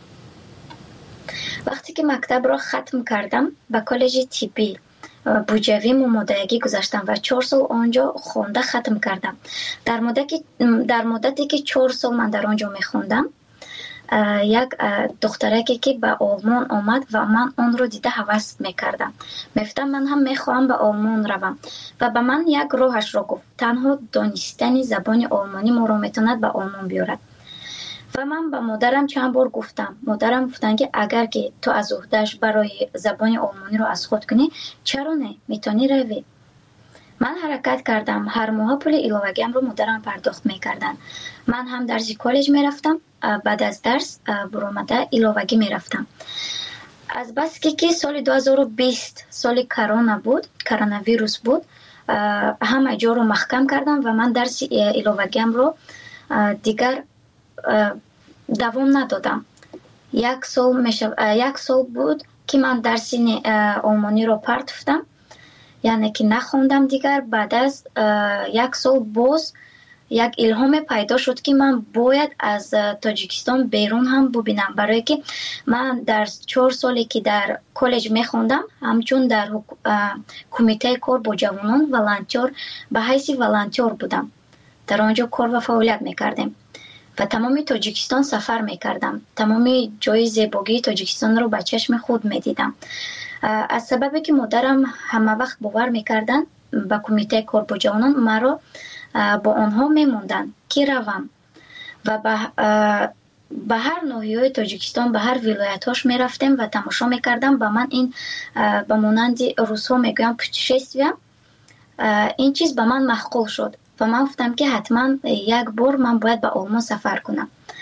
وقتی که مکتب را ختم کردم به کالج طبی بوجوی ممادگی گذاشتم و چهار سال آنجا خونده ختم کردم. در مدتی در مدتی که چهار سال من در آنجا میخوندم، یک دخترکی که به آلمان آمد و من آن رو دیده هوس میکردم. میفتم من هم میخواهم به آلمان روم و به من یک راهش را گفت. تنها دانستن زبان آلمانی ما را میتواند به آلمان بیارد. و من به مادرم چند بار گفتم. مادرم گفتن که اگر که تو از عهده‌اش برای زبان آلمانی رو از خود کنی، چرا نه؟ میتونی روی. من حرکت کردم. هر ماه پول ایلاوگیم رو مادرم پرداخت میکردن. من هم درسی کالج میرفتم. بعد از درس برآمده ایلاوگی میرفتم. از بس که که سال دو هزار و بیست سال کرونا بود، کرونا ویروس بود، همه جا رو محکم کردم و من درس ایلاوگیم رو دیگر دوام ندادم. یک سال میشه یک سال بود که من درس آلمانی رو پرتفتم، یعنی که نخوندم دیگر. بعد از یک سال باز یک الهام پیدا شد که من باید از تاجیکستان بیرون هم ببینم، برای که من در چهار سالی که در کالج میخوندم همچون در کمیته کار با جوانان والنتیر به حیث والنتیر بودم. در آنجا کار و فعالیت میکردم و تمام تاجیکستان سفر میکردم. تمام جای زیبایی تاجیکستان رو به چشم خود میدیدم. از سببی که مادرم همه وقت باور میکردن به کمیته کار با جوانان، مرا با آنها میموندن که روم و به به هر ناحیه تاجیکستان، به هر ولایتاش میرفتم و تماشا میکردم. به من این به مانند روس‌ها میگویم پوتشستویا، این چیز به من معقول شد و من گفتم که حتما یک بار من باید به آلمان سفر کنم.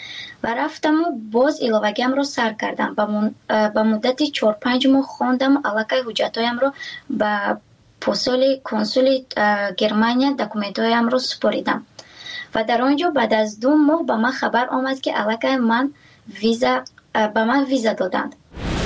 و رفتم و باز ایلوگیم رو سر کردم. با مدتی چهار پنج ماه خواندم و علاقه حجتایم رو با پسول کنسول گرمانیا دکومنتایم رو سپاریدم و در آنجا بعد از دو ماه با من خبر آمد که علاقه من ویزا به من ویزا دادند.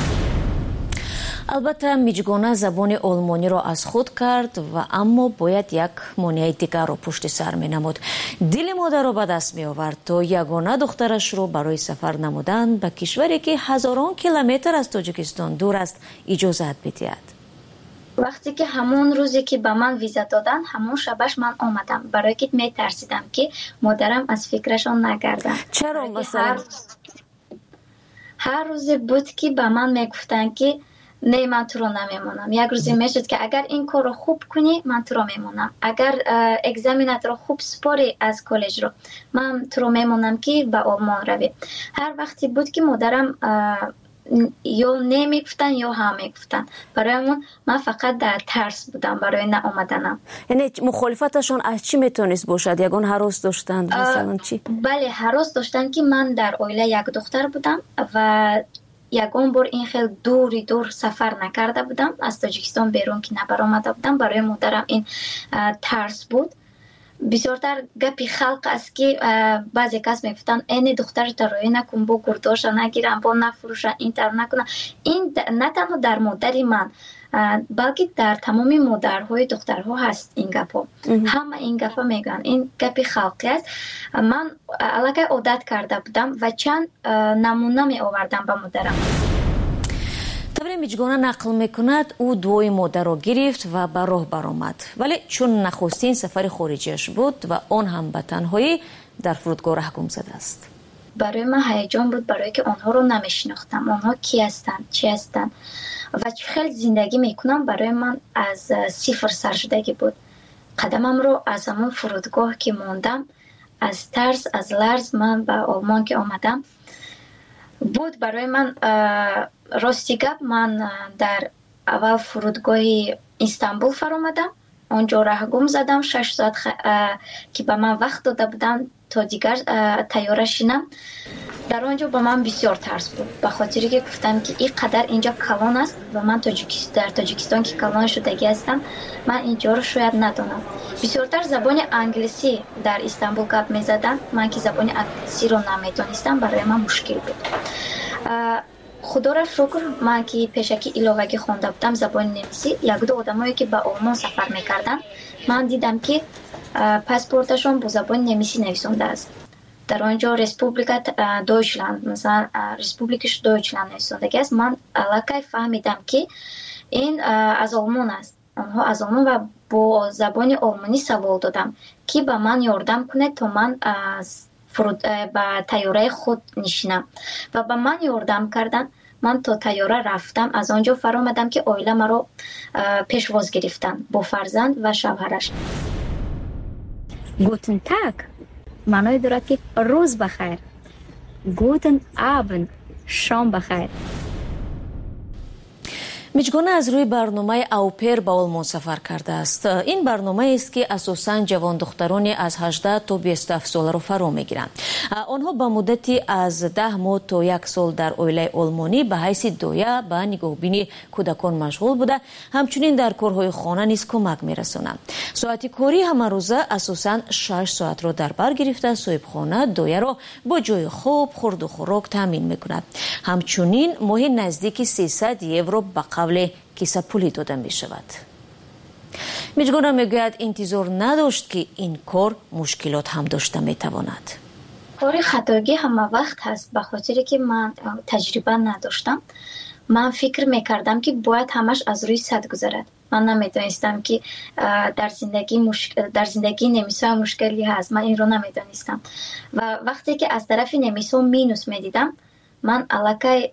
البته میجگونه زبان آلمانی را از خود کرد و اما باید یک مانع دیگر را پشت سر می نمود. دل مادر را به دست می آورد تا یگانه دخترش را برای سفر نمودن به کشوری که هزاران کیلومتر از تاجیکستان دور است اجازت بدهد. وقتی که همون روزی که به من ویزا دادن همون شبش من آمدم، برای که می ترسیدم که مادرم از فکرشان نگردن. چرا مثلا؟ هر, هر روزی بود که به من می گفتن که نه من تو رو نمیمونم. یک روزی میشد که اگر این کار رو خوب کنی من تو رو میمونم، اگر اگزامینت رو خوب سپاری از کالج رو من تو رو میمونم که به آلمان روی. هر وقتی بود که مادرم یا نمیگفتن یا هم میگفتن، برایمون من فقط در ترس بودم برای نه آمدنم. یعنی مخالفتشون از چی میتونست باشد؟ یگان هراس داشتند مثلا چی؟ بله هراس داشتن که من در عائله یک دختر بودم و یگان بار این خیلی دوری دور سفر نکرده بودم، از تاجیکستان بیرون که نبر آمده بودم. برای مادرم این ترس بود. بسیارتر گپی خلق است که بعضی کس میگفتن این دختر ترایی نکن، با گرداش نگیرن، با نفروشن، این تر نکنن. این نه تنها در مادری من بلکه در تمام مادرهای دخترها هست این گپا. همه این گپا میگن، این گپی خلقی است. من علاقه عادت کرده بودم و چند نمونه می آوردم به مادرم. طبری میجگانه نقل میکند او دوی مادر را گرفت و به راه برآمد، ولی چون نخستین سفر خارجیش بود و آن هم به تنهایی در فرودگاه رهگم زده است. برای من هیجان بود، برای که آنها رو نمیشناختم. آنها کی هستند، چی هستند و چه خیلی زندگی میکنم. برای من از صفر سر شدگی بود. قدمم رو از همون فرودگاه که موندم، از ترس از لرز من به آلمان که آمدم بود. برای من راستی گپ من در اول فرودگاه استانبول فرآمدم، اونجا رهگم زدم. شش ساعت خ... که به من وقت داده بودن تا دیگر تیاره شینم. در آنجا به من بسیار ترس بود، به خاطری که گفتم که این قدر اینجا کلان است و من تاجیکستان در تاجیکستان که کلان شدگی هستم، من اینجا رو شاید ندانم. بسیارتر زبان انگلیسی در استانبول گپ میزدن، من که زبان انگلیسی رو نمیدانستم، برای من مشکل بود. خدا را شکر من که پیشکی ایلوگی خونده بودم زبان نمیسی، یک دو آدمایی که به آلمان سفر میکردن من دیدم که پاسپورتشون با زبان نمیسی نویسنده است. در آنجا رسپوبلیکا دویچلند، مثلا رسپوبلیکش دویچلند نویسنده است. من علاقه فهمیدم که این از آلمان است. آنها از آلمان و با زبان آلمانی سوال دادم که به من یاردم کنه تا من از فرود با تیاره خود نشینم و به من یاردم کردن. من تا تیاره رفتم، از آنجا فرآمدم که عائله مرا پیشواز گرفتن با فرزند و شوهرش. گوتن تاگ معنای دارد که روز بخیر. گوتن آبند شام بخیر. میجگانه از روی برنامه اوپر به آلمان سفر کرده است. این برنامه است که اساساً جوان دخترانی از هجده تا بیست و هفت ساله را فرا میگیرند. آنها به مدتی از ده ماه تا یک سال در عائله آلمانی به حیث دایه به نگاهبینی کودکان مشغول بوده، همچنین در کارهای خانه نیز کمک میرسانند. ساعت کاری همه روزه اساساً شش ساعت را در بر گرفته صاحبخانه دایه را با جای خواب، خورد و خوراک تامین میکند. همچنین ماهی نزدیک سیصد یورو به قبل کیسه پولی داده می شود. میجگانه میگوید انتظار نداشت که این کار مشکلات هم داشته می تواند. کار خطاگی همه وقت هست، به خاطری که من تجربه نداشتم. من فکر میکردم که باید همش از روی صد گذرد. من نمیدانستم که در زندگی مشکل در زندگی نمیسا مشکلی هست. من این رو نمیدانستم و وقتی که از طرف نمیسا مینوس میدیدم، من علاقه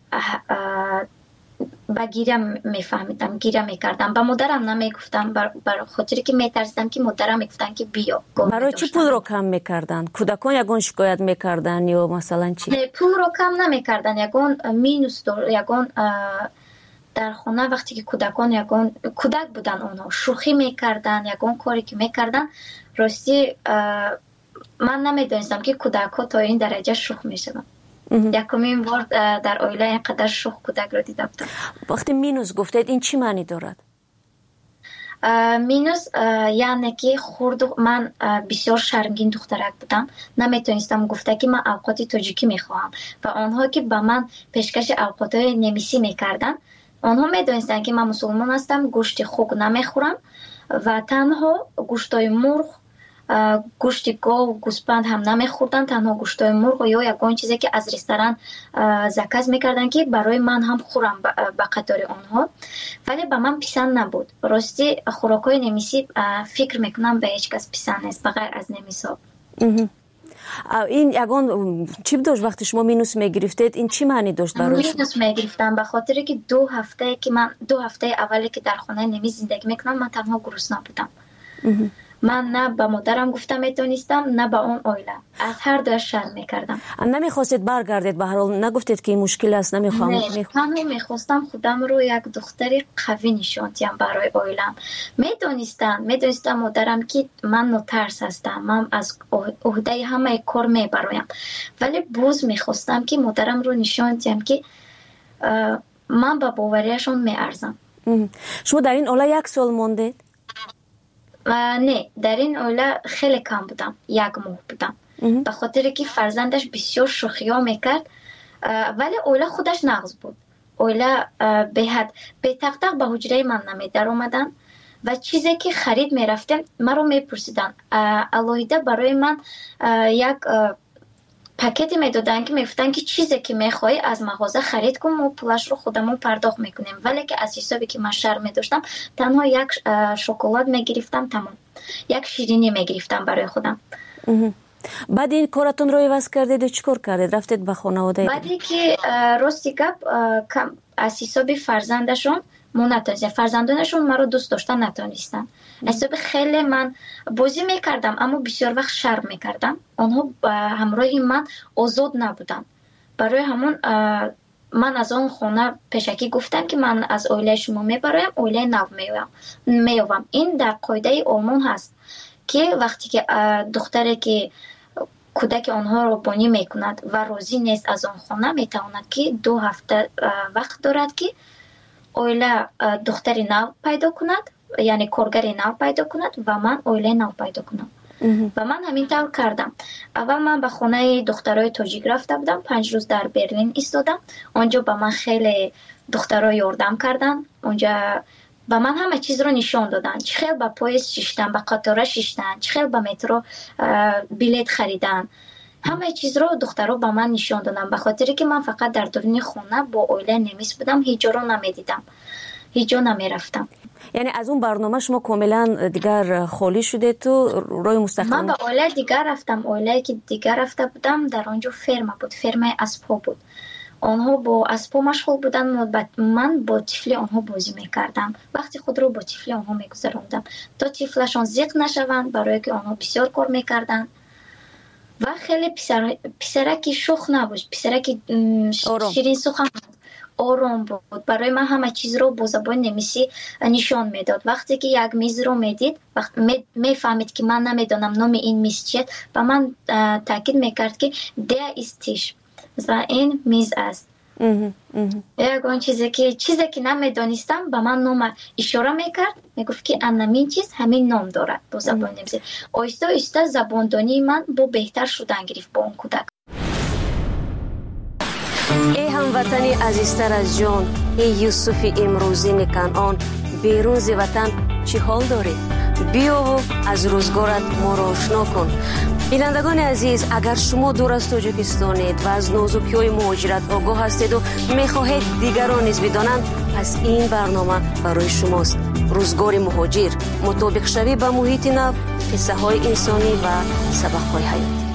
با گیره میفهمیدم، گیره میکردم. با مادرم نمیگفتم، برای خاطری که میترسیدم که مادرم میگفتن که بیا. برای چی پول رو کم میکردن؟ کودکان یگان شکایت میکردن یا مثلا چی؟ نه، پول رو کم نمیکردن، یگان مینوس دار، یگان در خونه وقتی که کودکان یگان کودک بودن، اونها شوخی میکردن، یگان کاری که میکردن. راستی من نمیدونستم که کودک ها تا این درجه شوخ میشدن. یکمین بار در اویلا اینقدر شوخ کودک رو دیده بودم. وقتی مینوس گفتید این چی معنی دارد؟ مینوس یعنی که خورد من بسیار شرمگین دخترک بودم، نمیتونستم گفته که من اوقات تاجیکی میخواهم و آنها که به من پیشکش اوقات های نمیسی میکردن، آنها میدونستن که من مسلمان هستم، گوشت خوک نمیخورم و تنها گوشت های مرغ، گوشت گاو و گوسفند هم نمیخوردن، تنها گوشت های مرغ یا یگان چیزی که از رستوران زکات میکردن که برای من هم خورم به قطار آنها، ولی به من پسند نبود. راستی خوراکای نمیسی فکر میکنم به هیچ کس پسند نیست بغیر از نمیسا. این یگان چی داشت وقتی شما مینوس میگرفتید؟ این چی معنی داشت برای شما؟ مینوس میگرفتم به خاطر که دو هفته که من دو هفته اولی که در خانه نمیز زندگی میکنم من تنها گرسنه بودم. من نه به مادرم گفتم میتونستم نه به اون اویلا، از هر دو شرم میکردم. نمیخواستید برگردید؟ به هر حال نگفتید که این مشکل است نمیخوام؟ نه، تنها میخواستم خودم رو یک دختری قوی نشون دهم برای اویلم. میدونستم میدونستم مادرم که من نترس هستم، من از عهده همه کار میبرایم، ولی باز میخواستم که مادرم رو نشون دهم که من به باوریشون میارزم. شما در این اولا یک سال موندید؟ نه، در این اوله خیلی کم بودم، یک ماه بودم، به خاطر که فرزندش بسیار شوخی ها میکرد، ولی اوله خودش نغز بود. اوله به حد به تق تق به حجره من نمی در اومدن و چیزی که خرید میرفتم من رو میپرسیدن. الهیده برای من یک پاکتی میدادن که میفتن که چیزی که میخوای از مغازه خرید کن و پولش رو خودمون پرداخت میکنیم، ولی که از حسابی که من شرم میداشتم تنها یک شکلات میگرفتم، تمام یک شیرینی میگرفتم برای خودم. بعد این کارتون رو عوض کردید و چیکار کردید؟ رفتید به خانواده؟ بعدی که راستی گپ از حسابی فرزندشون مو نتونستن، فرزندانشون من رو دوست داشتن نتونستن. حساب خیلی من بازی میکردم اما بسیار وقت شرم میکردم، آنها همراه من آزاد نبودن. برای همون من از اون خونه پیشکی گفتم که من از اویله شما میبرایم، اویله نو میوم. این در قاعده آلمان هست که وقتی که دختری که کودک آنها رو بانی میکند و راضی نیست از آن خونه، میتواند که دو هفته وقت دارد که اویله دختری نو پیدا کند، یعنی کارگری نو پیدا کند و من اویله نو پیدا کنم. و من همین طور کردم. اول من به خانه دخترای تاجیک رفته بودم، پنج روز در برلین ایستادم. اونجا به من خیلی دخترها یاردم کردن، اونجا به من همه چیز رو نشان دادن، چه خیلی به پاییز شیشتن، به قطاره شیشتن، چه خیلی به مترو بلیت خریدن، همه چیز رو دخترها به من نشان دادن. به خاطر که من فقط در درون خونه با اویله نمیس بودم، هیچ جا رو نمیدیدم، هیچ جا نمیرفتم. یعنی از اون برنامه شما کاملا دیگر خالی شده تو روی مستقیم؟ من به اویله دیگر رفتم. اویله که دیگر رفته بودم در آنجا فرم بود، فرم اسبا بود. آنها با اسبا مشغول بودن، من با طفلی آنها بازی میکردم. وقتی خود رو با طفلی آنها میگذراندم تا طفلشان زیق نشوند، برای که آنها بسیار کار میکردن و خیلی پسر پسرکی شوخ نبود، پسرکی شیرین سخن آرام بود. برای من همه چیز رو با زبان نمیسی نشان میداد. وقتی که یک میز رو میدید، وقت میفهمید که من نمیدونم نام این میز چیه، و من تاکید میکرد که ده استیش، مثلا این میز است. یکان چیزی که چیزی که نمیدونستم به من نام اشاره میکرد، میگفت که همین چیز همین نام دارد با زبان نمیسی. آیسته آیسته زباندانی من با بهتر شدن گرفت با اون کودک. ای هموطنی عزیزتر از جان، ای یوسف امروزین کنعان، بیرون ز وطن چی حال داری؟ بیا و از روزگارت ما را آشنا کن. بینندگان عزیز، اگر شما دور از تاجیکستانید و از نازوکی‌های مهاجرت آگاه هستید و میخواهید دیگران نیز بدانند، پس این برنامه برای شماست. روزگار مهاجر، مطابق شوی به محیط نو، قصه های انسانی و سبق های حیاتی.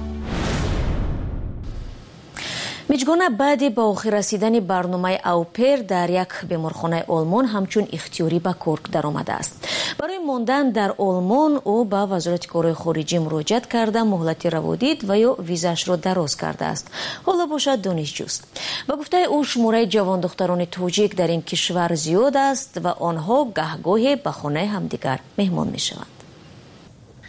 میجگانه بعد با آخر رسیدن برنامه اوپر در یک بیمارخانه آلمان همچون اختیاری به کار در آمده است. برای ماندن در آلمان او به وزارت کارهای خارجی مراجعت کرده، مهلت روادید و یا ویزاش را دراز کرده است. حالا باشد دانشجوست. با گفته او شماره جوان دختران تاجیک در این کشور زیاد است و آنها گهگاهی به خانه همدیگر مهمان می شوند.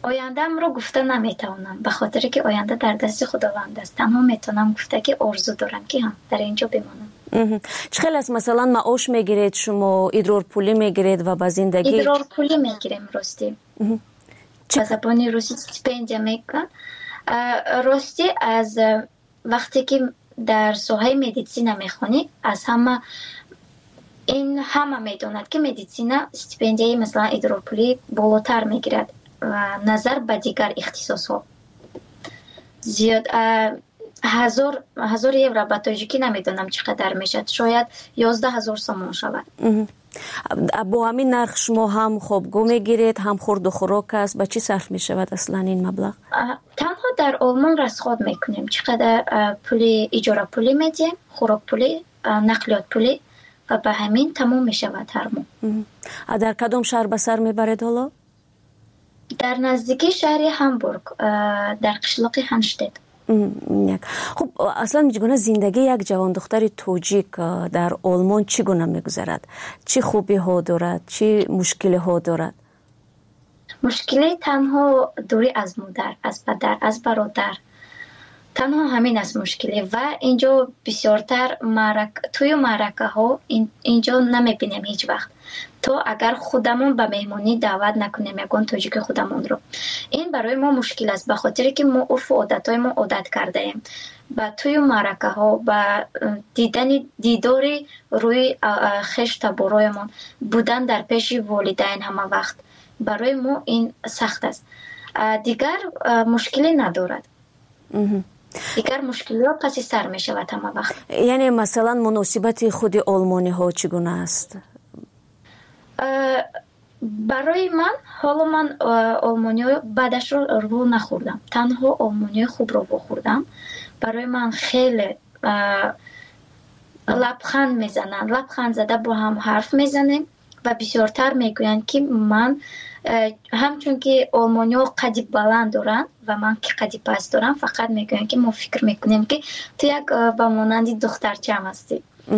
ояндам ро гуфта наметавонам, ба хотире ки оянда дар дасти худованд аст. танҳо метавонам гуфта ки орзу дорам ки ҳам дар ин ҷо бимонам. чӣ хел аст масалан маош мегиред шумо, идрорпулӣ мегиред ва ба зиндагӣ? идрорпулӣ мегирем ростӣ. ба забони русӣ стипендия мегӯянд. ростӣ аз вақте ки дар соҳаи медицина мехонӣ, аз ҳама ин ҳама медонад ки медицина стипендияи масалан идрорпулӣ болотар мегирад назар ба дигар ихтисосҳо. зиёд ҳазор ҳазор евро ба тоҷикӣ намедонам чӣ қадар мешавад, шояд ёздаҳ ҳазор сомон шавад. бо ҳамин нарх шумо ҳам хобгӯ мегиред, ҳам хурду хӯрок аст, ба чӣ сарф мешавад аслан ин маблағ? танҳо дар олмон расход мекунем, чӣ қадар пули иҷора пулӣ медиҳем, хӯрок пулӣ, нақлиёт пулӣ ва ба ҳамин тамом мешавад ҳар моҳ. дар кадом шаҳр ба сар мебаред ҳоло? дар наздикии шаҳри Ҳамбург, дар қишлоқи Ҳанштед. хуб аслан чӣ гуна зиндагии як ҷавондухтари тоҷик дар олмон чӣ гуна мегузарад? Чӣ хубиҳо дорад, чӣ мушкилиҳо дорад? мушкили танҳо дурӣ аз модар, аз падар, аз бародар, танҳо ҳамин аст мушкилӣ. ва инҷо бисёртар тӯю маъракаҳо инҷо намебинем ҳеҷ вақт, то агар худамон ба меҳмонӣ даъват накунем ягон тоҷики худамонро. ин барои мо мушкил аст, ба хотире ки мо урфу одатҳои одат кардаем. ба тӯю маъракаҳо, ба дидани дидори рӯи хештабороямон, будан дар пеши волидайн ҳама вақт барои мо ин сахт аст. дигар мушкилӣ надорад. дигар мушкилиҳо паси сар мешавад ҳама вақт. яъне масалан муносибати худи олмониҳо чӣ гуна аст? барои ман ҳоло ман олмониҳо баъдашро рӯ нахӯрдам, танҳо олмониҳои хубро вохӯрдам. барои ман хеле лабханд мезананд, лабханд зада бо ҳам ҳарф мезанем ва бисёртар мегӯянд ки ман ҳамчун ки олмониҳо қади баланд доранд ва ман ки қади паст дорам, фақат мегӯянд ки мо фикр мекунем ки ту як ба монанди духтарчам ҳастӣ.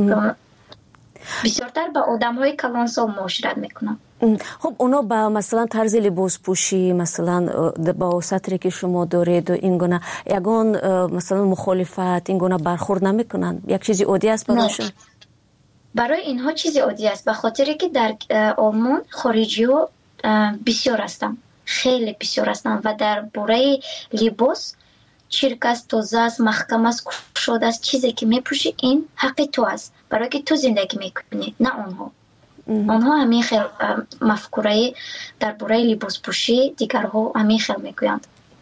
бисёртар ба одамҳои калонсол муошират мекунам. хуб оно ба масалан тарзи либоспӯшӣ, масалан ба сатре ки шумо доред ин гуна ягон масалан мухолифат, ин гуна бархӯрд намекунанд? як чизи оддӣ аст барошон? барои инҳо чизи оддӣ аст, ба хотире ки дар олмон хориҷиҳо бисёр ҳастанд, хеле бисёр ҳастанд ва дар бораи либос чирк аст, тоза аст, маҳкам аст, кушод аст. чизе ки мепӯшӣ ин ҳаққи ту аст, барое ки ту зиндагӣ мекунӣ, на онҳо. онҳо ҳамин хел мафкураи дар бораи либоспӯшӣ дигарҳо ҳамин хел мегӯянд.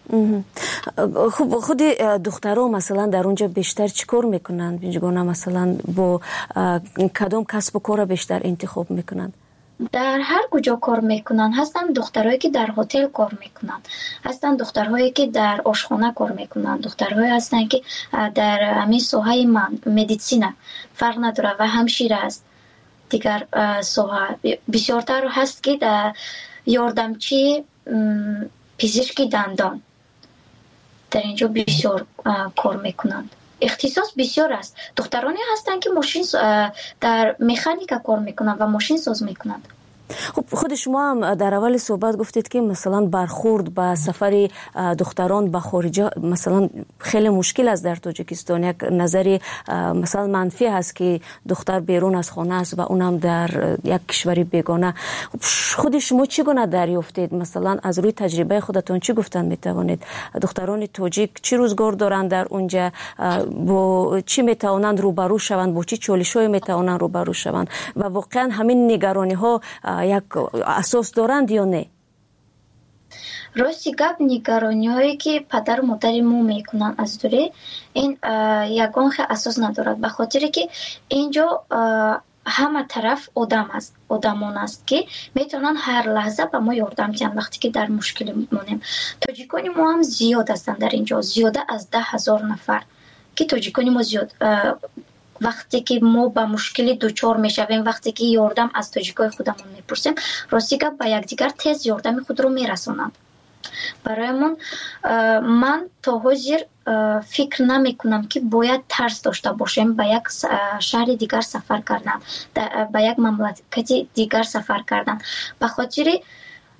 хуб худи духтаро масалан дар онҷо бештар чӣ кор мекунанд? бинҷгона масалан бо кадом касбу кора бештар интихоб мекунанд? дар ҳар куҷо кор мекунанд. ҳастанд духтарҳое ки дар ҳотел кор мекунанд, ҳастанд духтарҳое ки дар ошхона кор мекунанд, духтарҳое ҳастанд ки дар ҳамин соҳаи ман медисина фарқ надорад ва ҳамшира аст. дигар соҳа бисёртар ҳаст ки дар ёрдамчии пизишки дандон дар ин ҷо бисёр кор мекунанд. ихтисос бисёр аст. духтароне ҳастанд ки мошин дар механика кор мекунанд ва мошинсоз мекунанд. خب خود شما هم در اول صحبت گفتید که مثلا برخورد با سفر دختران به خارج مثلا خیلی مشکل است در تاجیکستان. یک نظر مثلا منفی هست که دختر بیرون از خانه است و اونم در یک کشوری بیگانه. خود شما چی گونه دریافتید؟ مثلا از روی تجربه خودتون چی گفتن میتوانید؟ دختران تاجیک چی روزگار دارند در اونجا؟ با چی میتوانند روبرو شوند؟ با چی چالش‌هایی میتوانند روبرو شوند؟ و واقعا همین نگرانی ها یک اساس دارند یا نه؟ راستی گپ نگرانی‌هایی که پدر و مادر ما میکنن از دوره این یگان خیلی اساس ندارد، به خاطر که اینجا همه طرف آدم است، آدمان است که میتونن هر لحظه به ما یاردم دهند وقتی که در مشکل مونیم. تاجیکان ما هم زیاد هستند در اینجا، زیاده از ده هزار نفر که تاجیکان ما زیاد وقتی که ما با مشکلی دوچار میشویم، وقتی که یاردم از تاجیکای خودمون میپرسیم، راستی که با یکدیگر تیز یاردم خود رو میرسونند. برایمون من تا حاضر فکر نمیکنم که باید ترس داشته باشیم با یک شهر دیگر سفر کردن، با یک مملکت دیگر سفر کردن، به خاطر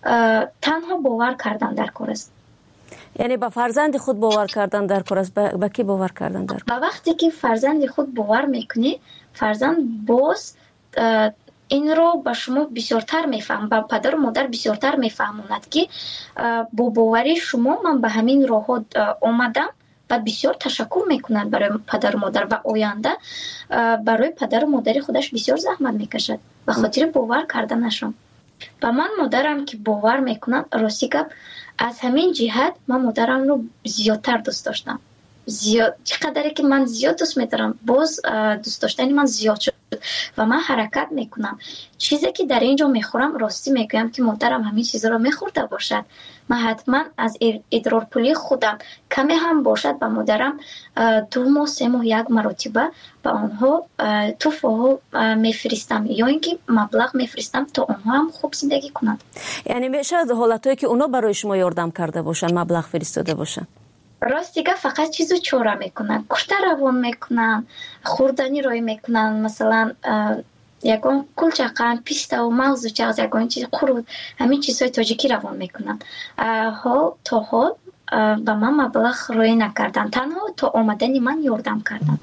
تنها باور کردن در کار است. یعنی با فرزند خود باور کردن در کار است. با کی باور کردن در کار؟ با وقتی که فرزند خود باور میکنی، فرزند باز این رو به شما بسیارتر میفهم، با پدر و مادر بسیارتر میفهموند که با باوری شما من به همین راه آمدم و بسیار تشکر میکنند برای پدر و مادر و آینده برای پدر و مادر خودش بسیار زحمت میکشد به خاطر باور کردنشان. و من مادرم که باور میکنم، راستی گپ از همین جهت من مادرم رو زیادتر دوست داشتم. زیاد چقدر که من زیاد دوست می‌دارم، باز دوست داشتن من زیاد شد و من حرکت میکنم. چیزی که در اینجا میخورم راستی میگم که مادرم همین چیزا رو میخورده باشد، من حتما از ادرار پولی خودم کمی هم باشد با مادرم دو ماه سه ماه یک مرتبه با آنها تحفه میفرستم یا اینکه مبلغ میفرستم تا آنها هم خوب زندگی کنند. یعنی میشه حالتایی که اونا برای شما یاردم کرده باشن، مبلغ فرستاده باشن؟ راستیگه فقط چیزو چوره میکنن، کشته روان میکنن، خوردنی روی میکنن، مثلا یکان کلچقن، پیسته و موز و چغز یکان چیز خورد، همین چیزهای تاجیکی روان میکنن. ها تا ها به من مبلغ روی نکردن، تنها تا آمدنی من یاردم کردن.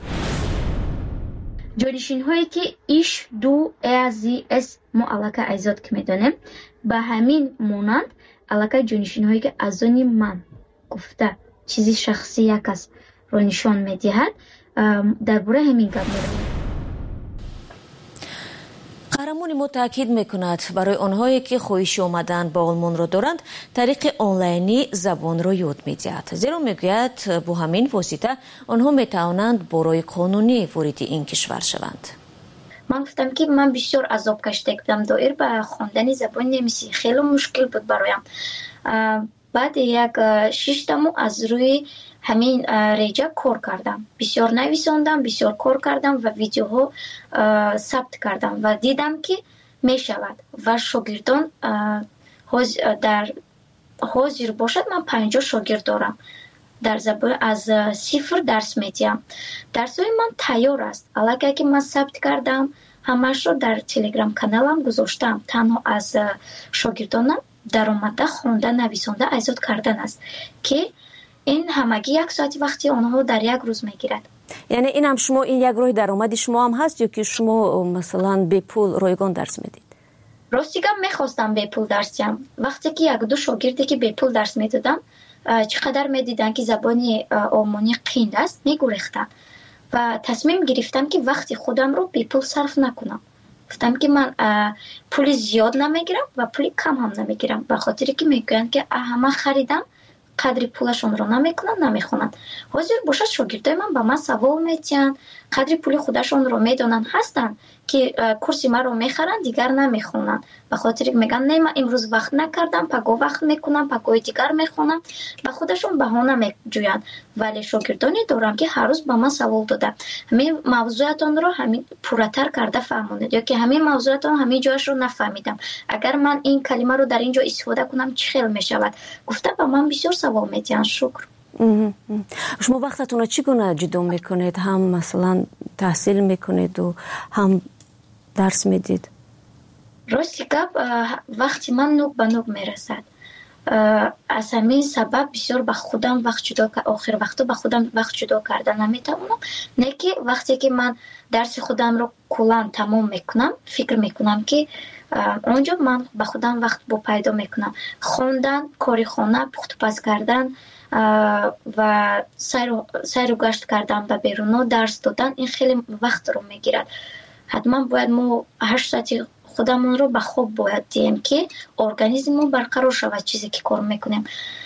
جانشین هایی که ایش دو ازی اس ما علاقه ایزاد که میدانیم به همین مونند علاقه جانشین هایی که از آنی من گفته چیزی شخصی یک است رو نشان میدهد. درباره همین گپ می‌رم. قهرمان ما تاکید میکند برای آنهایی که خواهش آمدن به آلمان را دارند طریق آنلاینی زبان را یاد میدهد، زیرا میگوید با همین واسطه آنها میتوانند برای قانونی وارد این کشور شوند. من گفتم که من بسیار عذاب کشیده بودم، دایر به خواندن زبان نمیسی خیلی مشکل بود برایم. بعد یک شش ماه از روی همین ریجا کار کردم، بسیار نویساندم، بسیار کار کردم و ویدیوها ثبت کردم و دیدم که می شود و شاگردان در حاضر باشد. من پنجاه شاگرد دارم، در زبان از صفر درس میدیم. درسای من تیار است، علاقه که من ثبت کردم همش رو در تلگرام کانالم گذاشتم. تنها از شاگردانم در آمده خوانده نویسانده ایجاد کردن است که این همگی یک ساعت وقتی آنها در یک روز میگیرد. یعنی این هم شما این یک راه درآمدی شما هم هست یا که شما مثلا به پول رایگان درس میدید؟ راستیگم میخواستم به پول درس دیم. وقتی که یک دو شاگردی که به پول درس میدادم چقدر میدیدن که زبانی آلمانی قیند است میگریختن و تصمیم گرفتم که وقتی خودم رو به پول صرف نکنم. گفتم که من پول زیاد نمیگیرم و پول کم هم نمیگیرم، به خاطری که میگن که همه خریدم قدری پولشون رو نمیکنن نمیخونن. حاضر باشد شاگردای من با من سوال میتین، قدری پول خودشون رو میدونن هستن که کورسی من رو میخرن دیگر نمیخونن، به خاطر که میگن نه من امروز وقت نکردم پگاه وقت میکنم پگاه دیگر میخونم، به خودشون بهانه میجوین. ولی شاگردانی دارم که هر روز با من سوال داده همین موضوعتون رو همین پورتر کرده فهموند یا که همین موضوعتون همین جایش رو نفهمیدم، اگر من این کلمه رو در اینجا استفاده کنم چه خیلی میشود. گفته با من بسیار سوال میتین. شکر. شما وقتتون رو چگونه جدا میکنید؟ هم مثلا تحصیل میکنید و هم درس میدید؟ راستی گپ وقتی من نوک به نوک میرسد، از همین سبب بسیار به خودم وقت جدا آخر وقتا به خودم وقت جدا کردن نمیتونم. نه که وقتی که من درس خودم رو کلا تمام میکنم فکر میکنم که اونجا من به خودم وقت با پیدا میکنم. خواندن، کاری خانه، پخت پز کردن و سیر و گشت کردن به بیرون درس دادن این خیلی وقت رو میگیرد. حتما باید ما هشت ساعتی خودمون رو به خواب باید دیم که ارگانیسممون برقرار شود چیزی که کار میکنیم.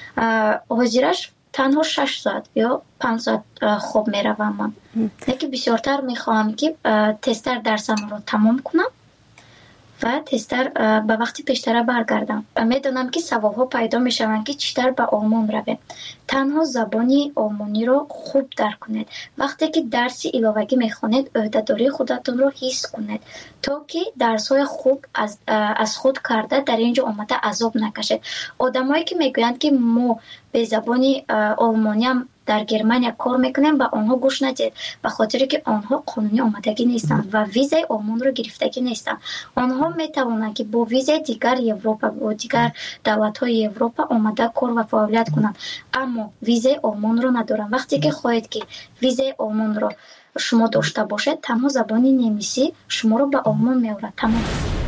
حاضرش تنها شش ساعت یا پنج ساعت خواب میروم من. لیکن بسیارتر میخواهم که تستر درسم رو تمام کنم و تستر به وقتی پیشتر برگردم. میدونم که سوالها پیدا میشوند که چطور به آلمان رویم. تنها زبانی آلمانی رو خوب درک کنید. وقتی که درسی علاوگی میخونید عهده‌داری خودتون رو حس کنید تا که درس‌های خوب از از خود کرده در اینجا آمده عذاب نکشید. آدمایی که میگویند که ما به زبانی آلمانی هم در گرمانیا کار میکنیم با آنها گوش ندید، به خاطری که آنها قانونی آمدگی نیستند و ویزای آلمان رو گرفتگی نیستند. آنها میتوانند که با ویزای دیگر اروپا و دیگر دولت های اروپا آمده کار و فعالیت کنند، اما ویزای آلمان رو ندارند. وقتی که خواهید که ویزای آلمان رو شما داشته باشید، تنها زبانی نمیسی شما رو به آلمان میآورد. تمام.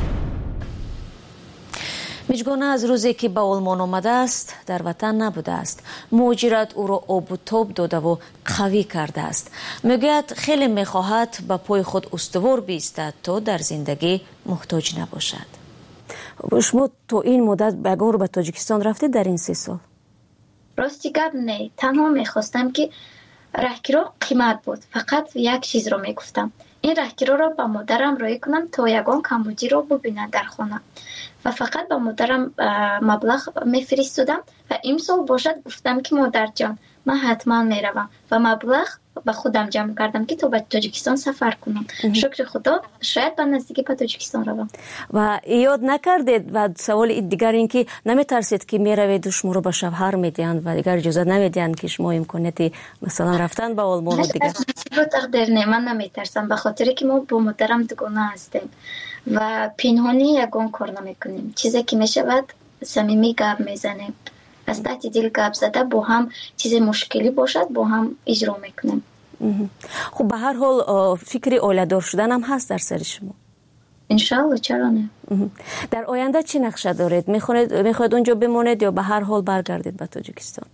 میجگانه از روزی که به آلمان آمده است در وطن نبوده است. مهاجرت او را آب و تاب داده و قوی کرده است. میگوید خیلی میخواهد به پای خود استوار بیستد تا در زندگی محتاج نباشد. شما تو این مدت بگار به تاجیکستان رفتید در این سه سال؟ راستی گپ نه، تنها میخواستم که راهگیرا قیمت بود. فقط یک چیز رو میگفتم، این راهگیرا رو با مادرم رای کنم تا یگان کمبودی رو ببینه در خانه و فقط با مادرم مبلغ میفرستادم و امسال باشد گفتم که مادر جان من حتما میروم و مبلغ با خودم جمع کردم که تا به تاجیکستان سفر کنم. شکر خدا شاید به نزدیکی به تاجیکستان روم. و یاد نکردید و سوال دیگر این که نمیترسید که میروید و شما رو به شوهر میدین و دیگر اجازه نمیدین که شما امکانیت مثلا رفتن به آلمان و دیگر؟ رو تقدیر نه، من نمیترسم به خاطر که ما با مادرم دوگانه هستیم و پنهانی یگان کار نمیکنیم. چیزی که میشود صمیمی گپ میزنیم، از تحت دل گپ زده با هم چیز مشکلی باشد با هم اجرا میکنیم. خب به هر حال فکر اولیه‌دار شدن هم هست در سر شما؟ انشالله، چرا نه. در آینده چی نقشه دارید؟ میخواید میخواید اونجا بمانید یا به هر حال برگردید به تاجیکستان؟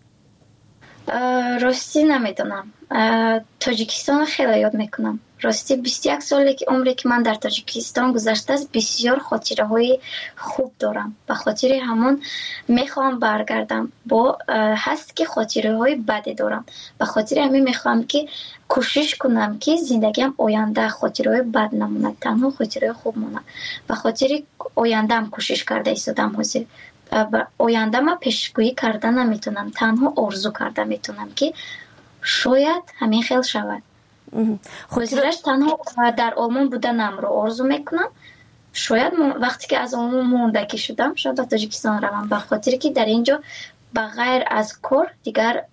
راستی نمیدونم. تاجیکستان خیلی یاد میکنم. راستی بیست و یک سالی که عمری که من در تاجیکستان گذشته است، بسیار خاطره های خوب دارم. به خاطر همون میخوام برگردم. با هست که خاطره های بدی دارم، به خاطر همین میخوام که کوشش کنم که زندگیم آینده خاطره های بد نمونه، تنها خاطره خوب مونه. به خاطر آینده هم کوشش کرده ایستادم. حاضر آینده ما پیشگویی کرده نمیتونم، تنها آرزو کرده میتونم که شاید همین خیلی شود. خاطرش تنها در آلمان بودنم رو آرزو میکنم. شاید وقتی که از آلمان موندگی شدم شاید به تاجیکستان روم، به خاطر که در اینجا بغیر از کار دیگر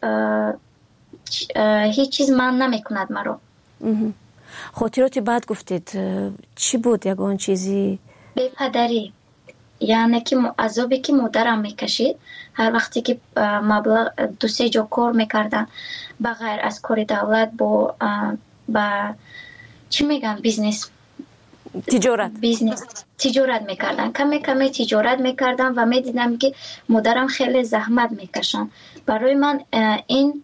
هیچ چیز من نمیکند مرا. خاطراتی بعد گفتید چی بود؟ یگان چیزی بی‌پدری، یعنی که عذابی که مادرم میکشید هر وقتی که مبلغ دو سه جا کار میکردن بغیر از کار دولت با با چی میگن بیزنس تجارت بیزنس تجارت میکردن، کمی کمی تجارت میکردن و میدیدم که مادرم خیلی زحمت میکشن. برای من این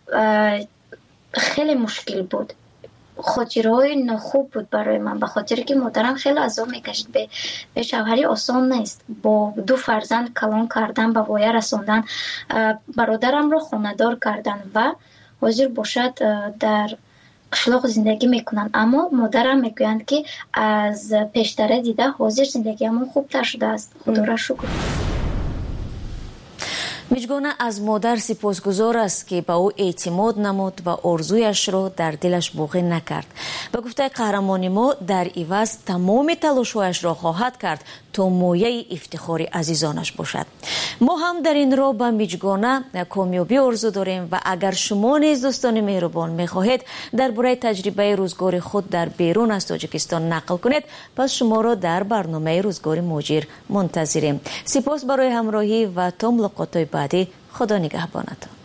خیلی مشکل بود، خاطرهای نخوب بود برای من، به خاطر که مادرم خیلی عذاب میکشید. به, به شوهری آسان نیست، با دو فرزند کلان کردن، به وایه رساندن، برادرم رو خانه‌دار کردن و حاضر باشد در قشلاق زندگی میکنن. اما مادرم میگویند که از پیشتره دیده حاضر زندگی همون خوبتر شده است. خدا را شکر. میجگانه از مادر سپاسگزار است که به او اعتماد نمود و آرزویش را در دلش باقی نکرد. به گفته قهرمان ما در عوض تمام تلاش‌هایش را خواهد کرد تا مایه افتخار عزیزانش باشد. ما هم در این راه به میجگانه کامیابی آرزو داریم و اگر شما نیز دوستان مهربان میخواهید درباره تجربه روزگار خود در بیرون از تاجیکستان نقل کنید، پس شما را در برنامه روزگار مهاجر منتظریم. سپاس برای همراهی و تا ملاقات بعدی. خدا نگهبانتان.